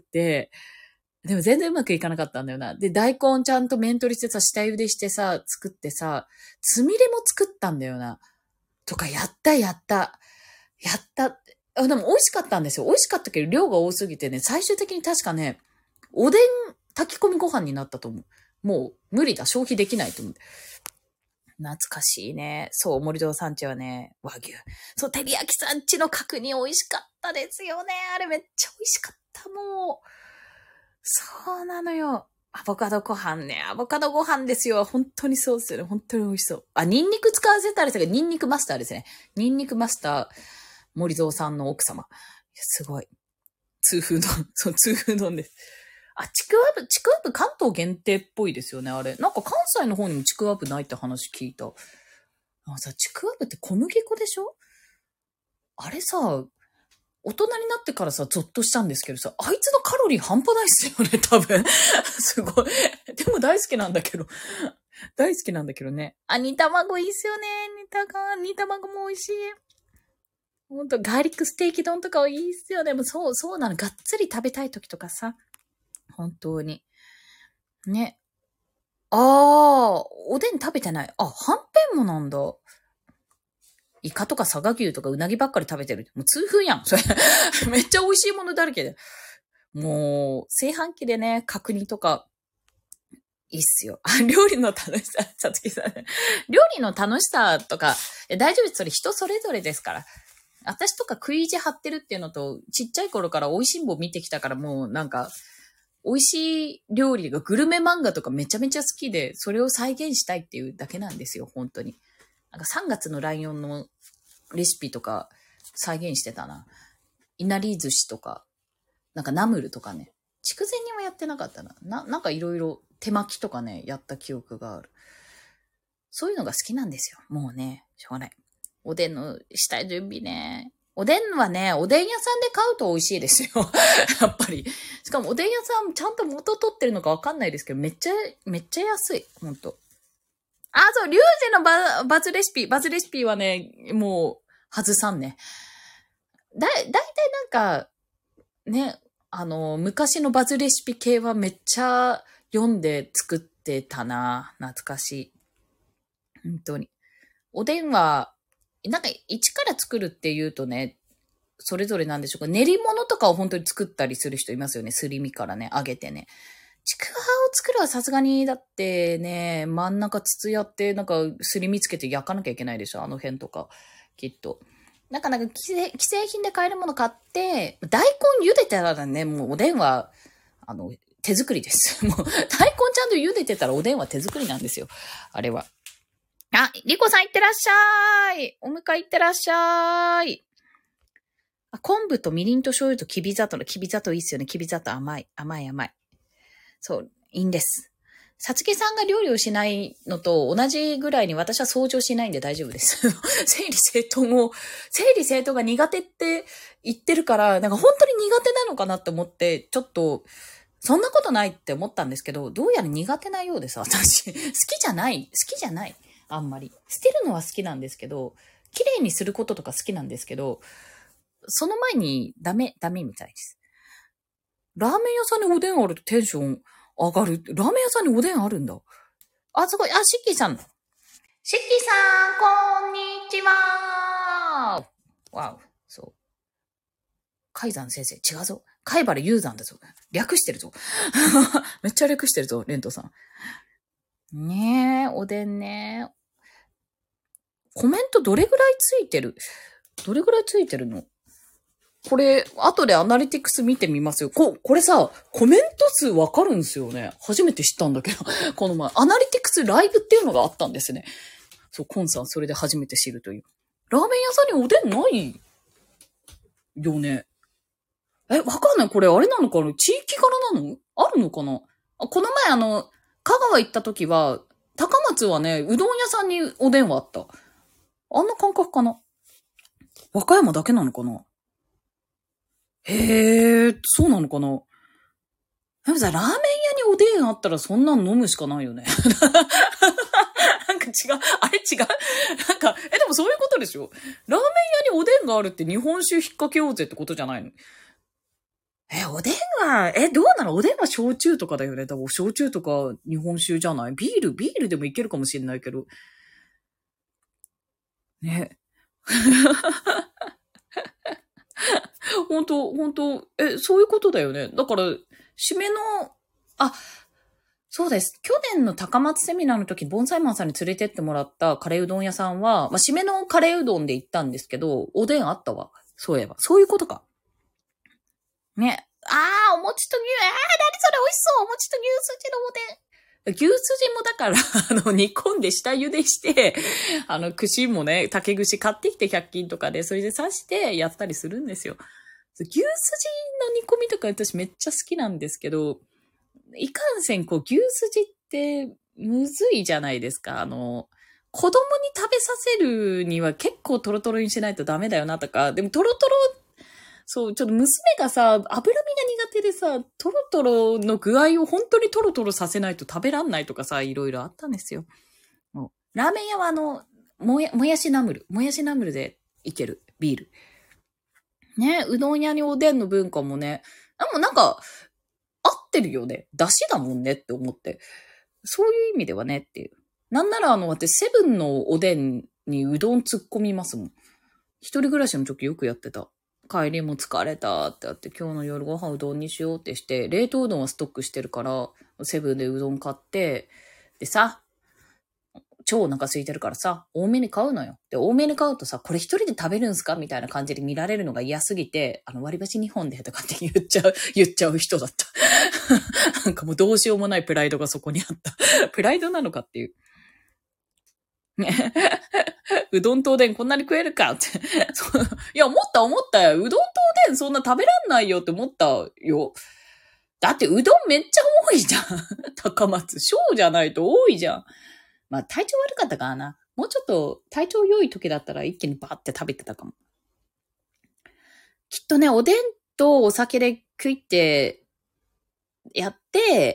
でも全然うまくいかなかったんだよな。で、大根ちゃんと面取りしてさ、下茹でしてさ、作ってさ、つみれも作ったんだよな。とか、やったやった。やった。あ、でも美味しかったんですよ。美味しかったけど量が多すぎてね、最終的に確かね、おでん炊き込みご飯になったと思う。もう無理だ、消費できないと思う。懐かしいね。そう、森堂さんちはね、和牛。そう、照り焼きさんちの角煮美味しかったですよね。あれめっちゃ美味しかった、もう。そうなのよ。アボカドご飯ね。アボカドご飯ですよ。本当にそうですよね。本当に美味しそう。あ、ニンニク使わせたらですけど、ニンニクマスターですね。ニンニクマスター、森蔵さんの奥様。すごい。痛風丼。そう、痛風丼です。あ、ちくわぶ、ちくわぶ関東限定っぽいですよね、あれ。なんか関西の方にもちくわぶないって話聞いた。あさ、ちくわぶって小麦粉でしょ？あれさ、大人になってからさ、ゾッとしたんですけどさ、あいつのカロリー半端ないっすよね、多分。すごい。でも大好きなんだけど。大好きなんだけどね。あ、煮卵いいっすよね。煮卵、煮卵も美味しい。ほんと、ガーリックステーキ丼とかいいっすよね。もうそう、そうなの。がっつり食べたい時とかさ。本当に。ね。ああ、おでん食べてない。あ、はんぺんもなんだ。イカとか佐賀牛とかうなぎばっかり食べてる。もう痛風やん。それめっちゃ美味しいものだらけで。もう、炊飯器でね、角煮とか、いいっすよ。あ、料理の楽しさ、さつきさん。料理の楽しさとか、大丈夫です。それ人それぞれですから。私とか食い意地張ってるっていうのと、ちっちゃい頃から美味しんぼ見てきたからもうなんか、美味しい料理がグルメ漫画とかめちゃめちゃ好きで、それを再現したいっていうだけなんですよ、本当に。なんかさんがつのライオンのレシピとか再現してたな。いなり寿司とか、なんかナムルとかね。筑前煮もやってなかったな。な、なんかいろいろ手巻きとかね、やった記憶がある。そういうのが好きなんですよ。もうね、しょうがない。おでんのしたい準備ね。おでんはね、おでん屋さんで買うと美味しいですよ。やっぱり。しかもおでん屋さんちゃんと元取ってるのかわかんないですけど、めっちゃ、めっちゃ安い。ほんと。あ、そう、リュウジのババズレシピ。バズレシピはね、もう、外さんね。だ、だいたいなんか、ね、あの、昔のバズレシピ系はめっちゃ読んで作ってたな。懐かしい。本当に。おでんは、なんか一から作るっていうとね、それぞれなんでしょうか。練り物とかを本当に作ったりする人いますよね。すり身からね、揚げてね。ちくわを作るはさすがに、だってね、真ん中筒やって、なんかすり身つけて焼かなきゃいけないでしょ。あの辺とか、きっと。なんかなんか既製、既製品で買えるもの買って、大根茹でてたらね、もうおでんは、あの、手作りです。もう、大根ちゃんと茹でてたらおでんは手作りなんですよ。あれは。あ、リコさん行ってらっしゃい。お迎え行ってらっしゃい。 あ、昆布とみりんと醤油ときび砂糖の、きび砂糖いいっすよね。きび砂糖甘い。甘い甘い。そう、いいんです。さつきさんが料理をしないのと同じぐらいに私は掃除をしないんで大丈夫です。整理整頓を、整理整頓が苦手って言ってるから、なんか本当に苦手なのかなって思って、ちょっと、そんなことないって思ったんですけど、どうやら苦手なようです、私。好きじゃない。好きじゃない。あんまり。捨てるのは好きなんですけど、綺麗にすることとか好きなんですけど、その前にダメ、ダメみたいです。ラーメン屋さんにおでんあるとテンション上がる。ラーメン屋さんにおでんあるんだ。あ、すごい。あ、シッキーさん。シッキーさん、こんにちは。わお。そう。海山先生、違うぞ。海原雄山だぞ。略してるぞ。めっちゃ略してるぞ、レントさん。ねえ、おでんね。コメントどれぐらいついてる？どれぐらいついてるの？これ、後でアナリティクス見てみますよ。こ、これさ、コメント数わかるんですよね。初めて知ったんだけど。この前、アナリティクスライブっていうのがあったんですね。そう、コンさんそれで初めて知るという。ラーメン屋さんにおでんないよね。え、わかんない。これあれなのかな？地域柄なの？あるのかな？あ、この前あの、香川行った時は、高松はね、うどん屋さんにおでんはあった。あんな感覚かな？和歌山だけなのかな？へえ、そうなのかな？でもさ、ラーメン屋におでんあったらそんなん飲むしかないよね。なんか違う。あれ違う。なんか、え、でもそういうことでしょ？ラーメン屋におでんがあるって日本酒引っ掛けようぜってことじゃないの？え、おでんは、え、どうなの？おでんは焼酎とかだよね。多分焼酎とか日本酒じゃない？ビール、ビールでもいけるかもしれないけど。ね。本当本当え、そういうことだよね。だから、締めの、あ、そうです。去年の高松セミナーの時、ボンサイマンさんに連れてってもらったカレーうどん屋さんは、まあ、締めのカレーうどんで行ったんですけど、おでんあったわ。そういえば。そういうことか。ね。あー、お餅と牛、あー、なにそれ美味しそう。お餅と牛すじのおでん。牛すじもだから、あの、煮込んで下茹でして、あの、串もね、竹串買ってきてひゃく均とかで、それで刺してやったりするんですよ。牛すじの煮込みとか私めっちゃ好きなんですけど、いかんせん、こう、牛すじってむずいじゃないですか。あの、子供に食べさせるには結構トロトロにしないとダメだよなとか、でもトロトロ、そう、ちょっと娘がさ、脂身が苦手でさ、トロトロの具合を本当にトロトロさせないと食べらんないとかさ、いろいろあったんですよ。もうラーメン屋はあの、もや、もやしナムル、もやしナムルでいける、ビール。ね、うどん屋におでんの文化もね、でもなんか、合ってるよね。出汁だもんねって思って。そういう意味ではねっていう。なんならあの、私、セブンのおでんにうどん突っ込みますもん。一人暮らしの時よくやってた。帰りも疲れたってあって、今日の夜ご飯うどんにしようってして、冷凍うどんはストックしてるから、セブンでうどん買って、でさ、超お腹空いてるからさ、多めに買うのよ。で、多めに買うとさ、これ一人で食べるんすかみたいな感じで見られるのが嫌すぎて、あの、割り箸にほんでとかって言っちゃう、言っちゃう人だった。なんかもうどうしようもないプライドがそこにあった。プライドなのかっていう。ね。うどんとおでんこんなに食えるかって。そういや、思った思ったよ。うどんとおでんそんな食べらんないよって思ったよ。だってうどんめっちゃ多いじゃん。高松。小じゃないと多いじゃん。まあ体調悪かったからな。もうちょっと体調良い時だったら一気にバーって食べてたかも。きっとね、おでんとお酒で食いってやって、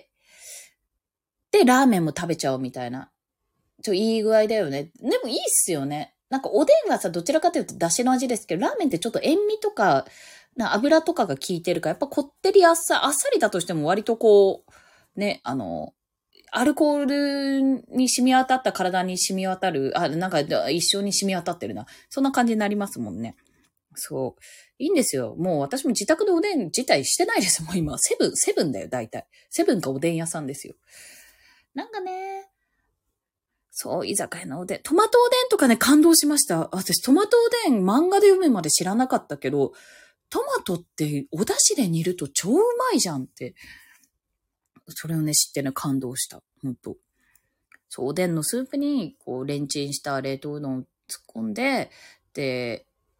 で、ラーメンも食べちゃおうみたいな。ちょ、いい具合だよね。でもいいっすよね。なんかおでんはさ、どちらかというと出汁の味ですけど、ラーメンってちょっと塩味とか、な油とかが効いてるから、やっぱこってりあっさ、あっさりだとしても割とこう、ね、あの、アルコールに染み渡った体に染み渡る、あ、なんか一緒に染み渡ってるな。そんな感じになりますもんね。そう。いいんですよ。もう私も自宅でおでん自体してないですもん、今。セブン、セブンだよ、大体。セブンかおでん屋さんですよ。なんかね、そう、居酒屋のおでん。トマトおでんとかね、感動しました。私、トマトおでん漫画で読むまで知らなかったけど、トマトってお出汁で煮ると超うまいじゃんって。それをね、知ってね、感動した。ほんと。そう、おでんのスープに、こう、レンチンした冷凍うどんを突っ込んで、で、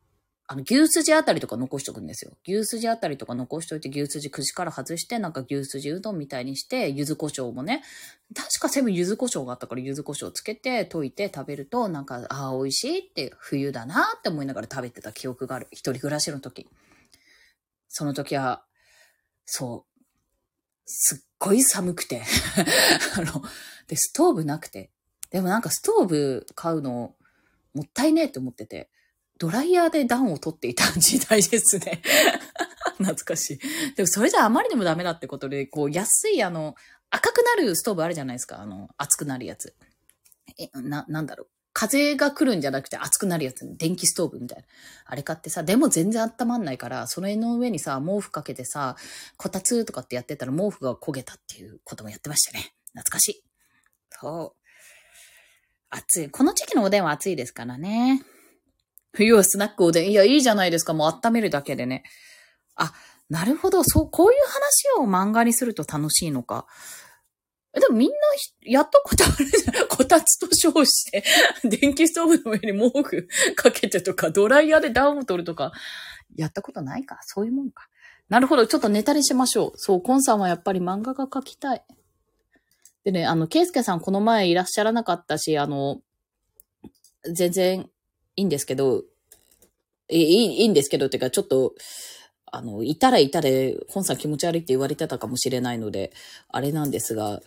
あの、牛すじあたりとか残しとくんですよ。牛すじあたりとか残しといて、牛すじ串から外して、なんか牛すじうどんみたいにして、柚子胡椒もね、確かセブン柚子胡椒があったから柚子胡椒つけて、溶いて食べると、なんか、ああ、美味しいって、冬だなって思いながら食べてた記憶がある。一人暮らしの時。その時は、そう、すっごい寒くて。あの、で、ストーブなくて。でもなんかストーブ買うの、もったいねえって思ってて。ドライヤーで暖を取っていた時代ですね。懐かしい。でもそれじゃあまりにもダメだってことで、こう安いあの、赤くなるストーブあるじゃないですか。あの、熱くなるやつ。え、な、なんだろう。風が来るんじゃなくて熱くなるやつ。電気ストーブみたいな。あれ買ってさ、でも全然温まんないから、それの上にさ、毛布かけてさ、こたつとかってやってたら毛布が焦げたっていうこともやってましたね。懐かしい。そう。暑い。この時期のおでんは暑いですからね。冬はスナックおでん。いや、いいじゃないですか。もう温めるだけでね。あ、なるほど。そう、こういう話を漫画にすると楽しいのか。でもみんなやったことあるじゃん。こたつと称して、電気ストーブの上に毛布かけてとか、ドライヤーで暖を取るとか、やったことないか。そういうもんか。なるほど。ちょっとネタにしましょう。そう、コンさんはやっぱり漫画が描きたい。でね、あの、ケイスケさんこの前いらっしゃらなかったし、あの、全然いいんですけど、いい、いいんですけど、っていうか、ちょっと、あの、いたらいたで、本さん気持ち悪いって言われてたかもしれないので、あれなんですが、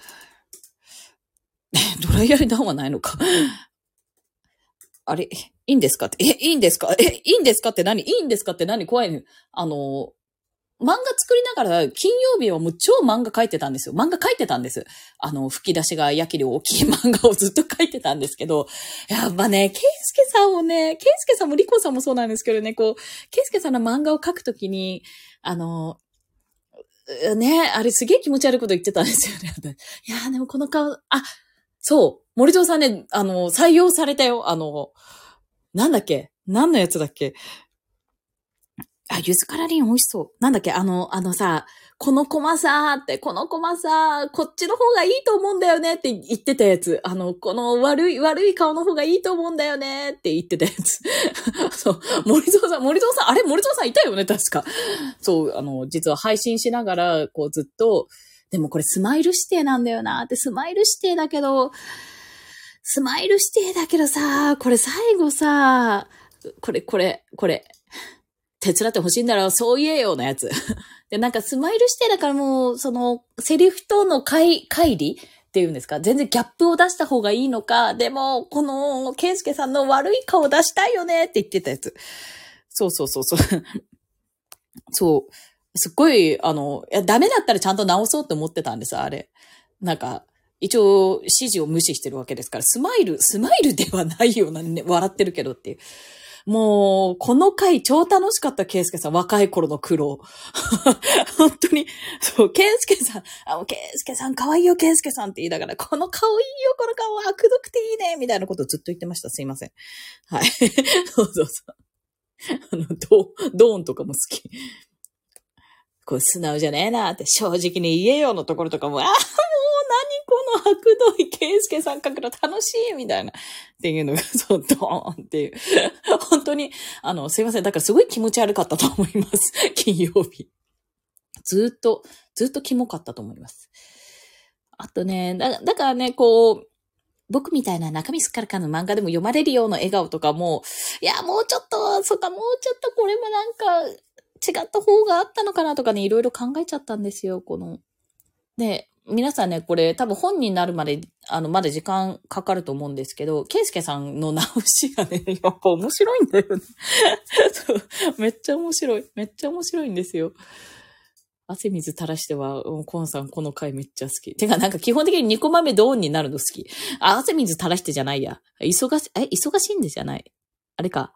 ドライヤーで暖はないのか。あれ、いいんですかって、え、いいんですかえ、いいんですかって何いいんですかって何怖いね。あの、漫画作りながら、金曜日はもう超漫画描いてたんですよ。漫画描いてたんです。あの、吹き出しがやきり大きい漫画をずっと描いてたんですけど、やっぱね、ケイスケさんもね、ケイスケさんもリコさんもそうなんですけどね、こう、ケイスケさんの漫画を描くときに、あの、ね、あれすげえ気持ち悪いこと言ってたんですよね。いやーでもこの顔、あ、そう、森蔵さんね、あの、採用されたよ。あの、なんだっけ何のやつだっけあ、ゆずからりん美味しそう。なんだっけあの、あのさ、このコマさーって、このコマさー、こっちの方がいいと思うんだよねって言ってたやつ。あの、この悪い、悪い顔の方がいいと思うんだよねって言ってたやつ。そう、森蔵さん、森蔵さん、あれ森蔵さんいたよね確か。そう、あの、実は配信しながら、こうずっと、でもこれスマイル指定なんだよなって、スマイル指定だけど、スマイル指定だけどさ、これ最後さ、これ、これ、これ、手伝ってほしいんならそう言えよのやつ。で、なんかスマイルしてだからもう、その、セリフとの乖離っていうんですか全然ギャップを出した方がいいのか、でも、この、ケイスケさんの悪い顔出したいよねって言ってたやつ。そうそうそうそう。そう。すっごい、あの、いや、ダメだったらちゃんと直そうって思ってたんです、あれ。なんか、一応、指示を無視してるわけですから、スマイル、スマイルではないようなね、笑ってるけどっていう。もう、この回超楽しかった、ケイスケさん。若い頃の苦労。本当に、そう、ケイスケさん、あ、ケイスケさん可愛いよ、ケイスケさんって言いながら、この顔いいよ、この顔、あくどくていいね、みたいなことをずっと言ってました。すいません。はい。そうそうそう。あの、ドーン、ドーンとかも好き。こう、素直じゃねえなって、正直に言えよのところとかも、ああ、もう何この悪どいケイスケさん書くの楽しいみたいな。っていうのが、そう、ドーンっていう。本当に、あの、すいません。だからすごい気持ち悪かったと思います。金曜日。ずっと、ずっとキモかったと思います。あとね、だだからね、こう、僕みたいな中身すっからかの漫画でも読まれるような笑顔とかも、いや、もうちょっと、そっか、もうちょっとこれもなんか、違った方があったのかなとかね、いろいろ考えちゃったんですよ、この。で、皆さんね、これ多分本になるまで、あの、まだ時間かかると思うんですけど、ケイスケさんの直しがね、やっぱ面白いんだよね。そう、めっちゃ面白い。めっちゃ面白いんですよ。汗水垂らしては、うん、コンさんこの回めっちゃ好き。てかなんか基本的にニコ豆ドーンになるの好き。あ、汗水垂らしてじゃないや。忙し、え、忙しいんでじゃない。あれか。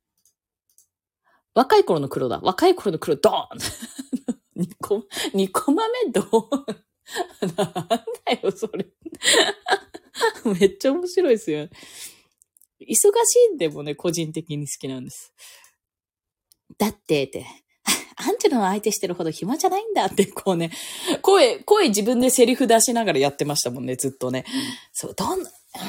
若い頃の黒だ。若い頃の黒、ドーンニコ、ニコ豆ドーンなんだよ、それ。めっちゃ面白いですよ。忙しいんでもね、個人的に好きなんです。だって、って。アンチェの相手してるほど暇じゃないんだって、こうね、声、声自分でセリフ出しながらやってましたもんね、ずっとね。そう、どん、あいや、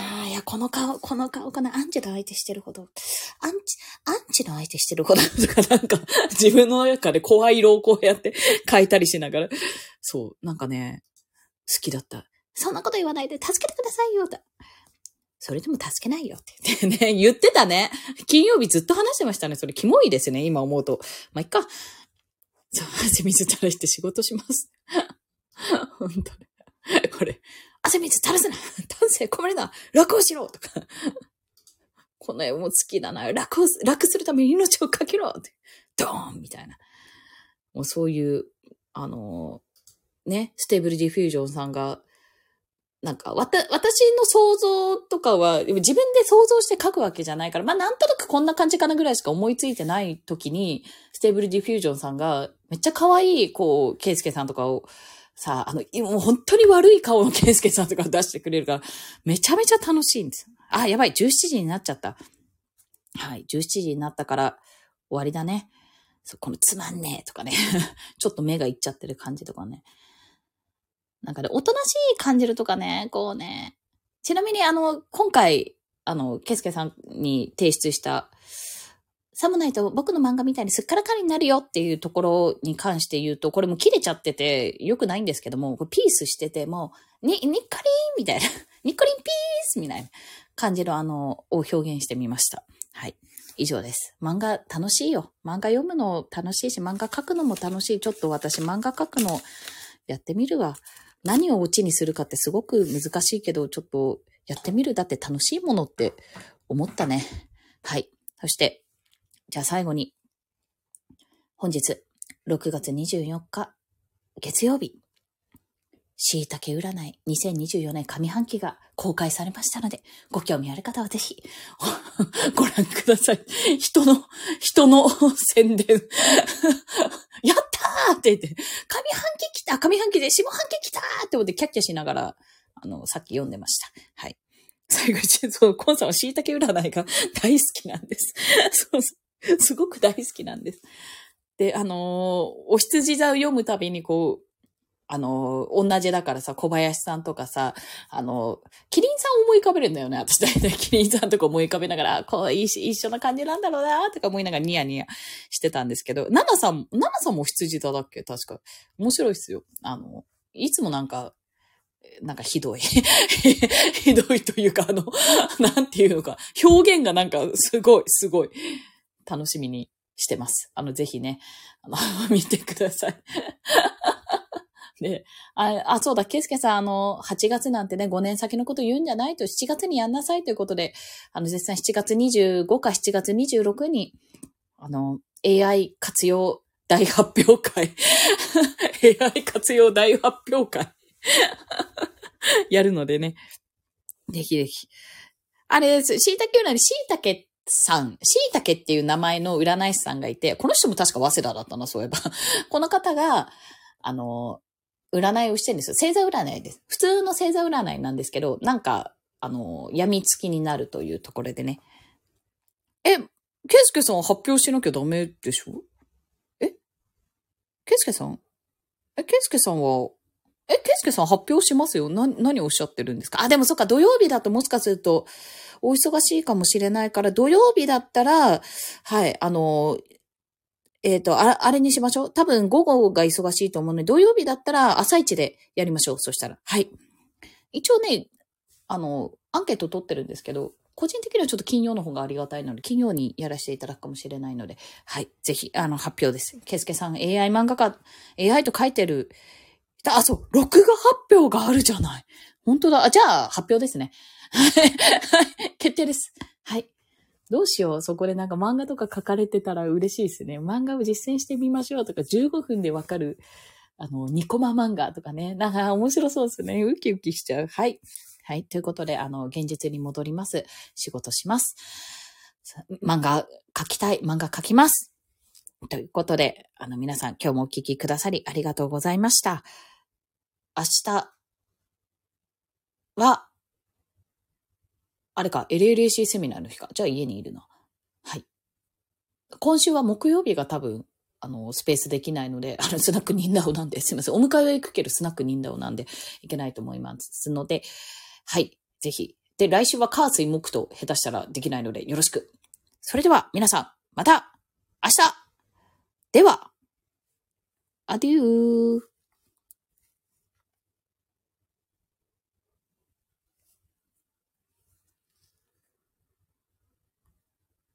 この顔、この顔かな、アンチの相手してるほど、アンチ、アンチの相手してるほど、とかなんか、自分の中で声色をこうやって変えたりしながら、そう、なんかね、好きだった。そんなこと言わないで、助けてくださいよ、と。それでも助けないよって言ってね、言ってたね。金曜日ずっと話してましたね。それキモいですね、今思うと。まあ、いっか。そう、汗水垂らして仕事します。本当に。これ、汗水垂らすな丹精込めるな楽をしろとか。この絵も好きだな。楽を、楽するために命をかけろって。ドーンみたいな。もうそういう、あのー、ね、ステーブルディフュージョンさんが、なんか、わた、私の想像とかは、自分で想像して書くわけじゃないから、まあ、なんとなくこんな感じかなぐらいしか思いついてない時に、ステーブルディフュージョンさんが、めっちゃ可愛い、こう、ケイスケさんとかを、さ、あの、もう本当に悪い顔のケイスケさんとかを出してくれるから、めちゃめちゃ楽しいんですよ。あ、やばい、じゅうしちじになっちゃった。はい、じゅうしちじになったから終わりだね。そう、このつまんねえとかね。ちょっと目がいっちゃってる感じとかね。なんかね、おとなしい感じるとかね、こうね。ちなみにあの、今回、あの、ケイスケさんに提出した、さもないと僕の漫画みたいにすっからかりになるよっていうところに関して言うと、これも切れちゃってて良くないんですけども、これピースしててもう、に、にっかりーみたいな、にっこりんピースみたいな感じのあの、を表現してみました。はい。以上です。漫画楽しいよ。漫画読むの楽しいし、漫画描くのも楽しい。ちょっと私漫画描くのやってみるわ。何をオチにするかってすごく難しいけど、ちょっとやってみる。だって楽しいものって思ったね。はい。そして、じゃあ最後に、本日、ろくがつにじゅうよっか、月曜日、しいたけ占いにせんにじゅうよねん上半期が公開されましたので、ご興味ある方はぜひ、ご覧ください。人の、人の宣伝。やったーって言って、上半期来た上半期で下半期来たーって思ってキャッキャしながら、あの、さっき読んでました。はい。最後に、そう、コンさんはしいたけ占いが大好きなんです。そうそう。すごく大好きなんです。で、あのー、お羊座を読むたびにこう、あのー、同じだからさ、小林さんとかさ、あのー、キリンさん思い浮かべるんだよね。私大体キリンさんとか思い浮かべながら、こう、一緒な感じなんだろうなとか思いながらニヤニヤしてたんですけど、ナナさん、ナナさんも羊座だっけ確か。面白いっすよ。あの、いつもなんか、なんかひどい。ひどいというか、あの、なんていうのか、表現がなんかすごい、すごい、楽しみにしてます。あの、ぜひね、あの、見てください。で、あ、あ、そうだ、ケイスケさん、あの、はちがつなんてね、ごねん先のこと言うんじゃないと、しちがつにやんなさいということで、あの、絶賛しちがつにじゅうごかしちがつにじゅうろくに、あの、エーアイ 活用大発表会。エーアイ 活用大発表会。やるのでね。ぜひぜひ。あれです。しいたけ占い、しいたけさん、しいたけっていう名前の占い師さんがいて、この人も確か早稲田だったな、そういえば。この方が、あの、占いをしてるんですよ。星座占いです。普通の星座占いなんですけど、なんか、あの、病みつきになるというところでね。え、ケイスケさん発表しなきゃダメでしょ？えケイスケさんえ、ケイスケさんは、え、ケイスケさん発表しますよ。な、何をおっしゃってるんですか？あ、でもそっか、土曜日だともしかすると、お忙しいかもしれないから、土曜日だったら、はい、あの、えっと、あ、あれにしましょう。多分午後が忙しいと思うので、土曜日だったら朝一でやりましょう。そしたら。はい。一応ね、あの、アンケート取ってるんですけど、個人的にはちょっと金曜の方がありがたいので、金曜にやらせていただくかもしれないので、はい。ぜひ、あの、発表です。ケイスケさん、エーアイ 漫画家、エーアイ と書いてる、あ、そう、録画発表があるじゃない。本当だ。あ、じゃあ、発表ですね。はい。決定です。はい。どうしよう。そこでなんか漫画とか書かれてたら嬉しいですね。漫画を実践してみましょうとか、じゅうごふんでわかる、あの、ニコマ漫画とかね。なんか面白そうですね。ウキウキしちゃう。はい。はい。ということで、あの、現実に戻ります。仕事します。漫画書きたい。漫画書きます。ということで、あの、皆さん今日もお聞きくださりありがとうございました。明日は、あれか、エルエルエーシー セミナーの日か。じゃあ家にいるな。はい。今週は木曜日が多分、あの、スペースできないので、あの、スナックニンダオなんで、すみません。お迎えは行くけど、スナックニンダオなんで、いけないと思いますので、はい。ぜひ、 で、来週は火水木と下手したらできないのでよろしく。それでは皆さん、また明日では、アデュー。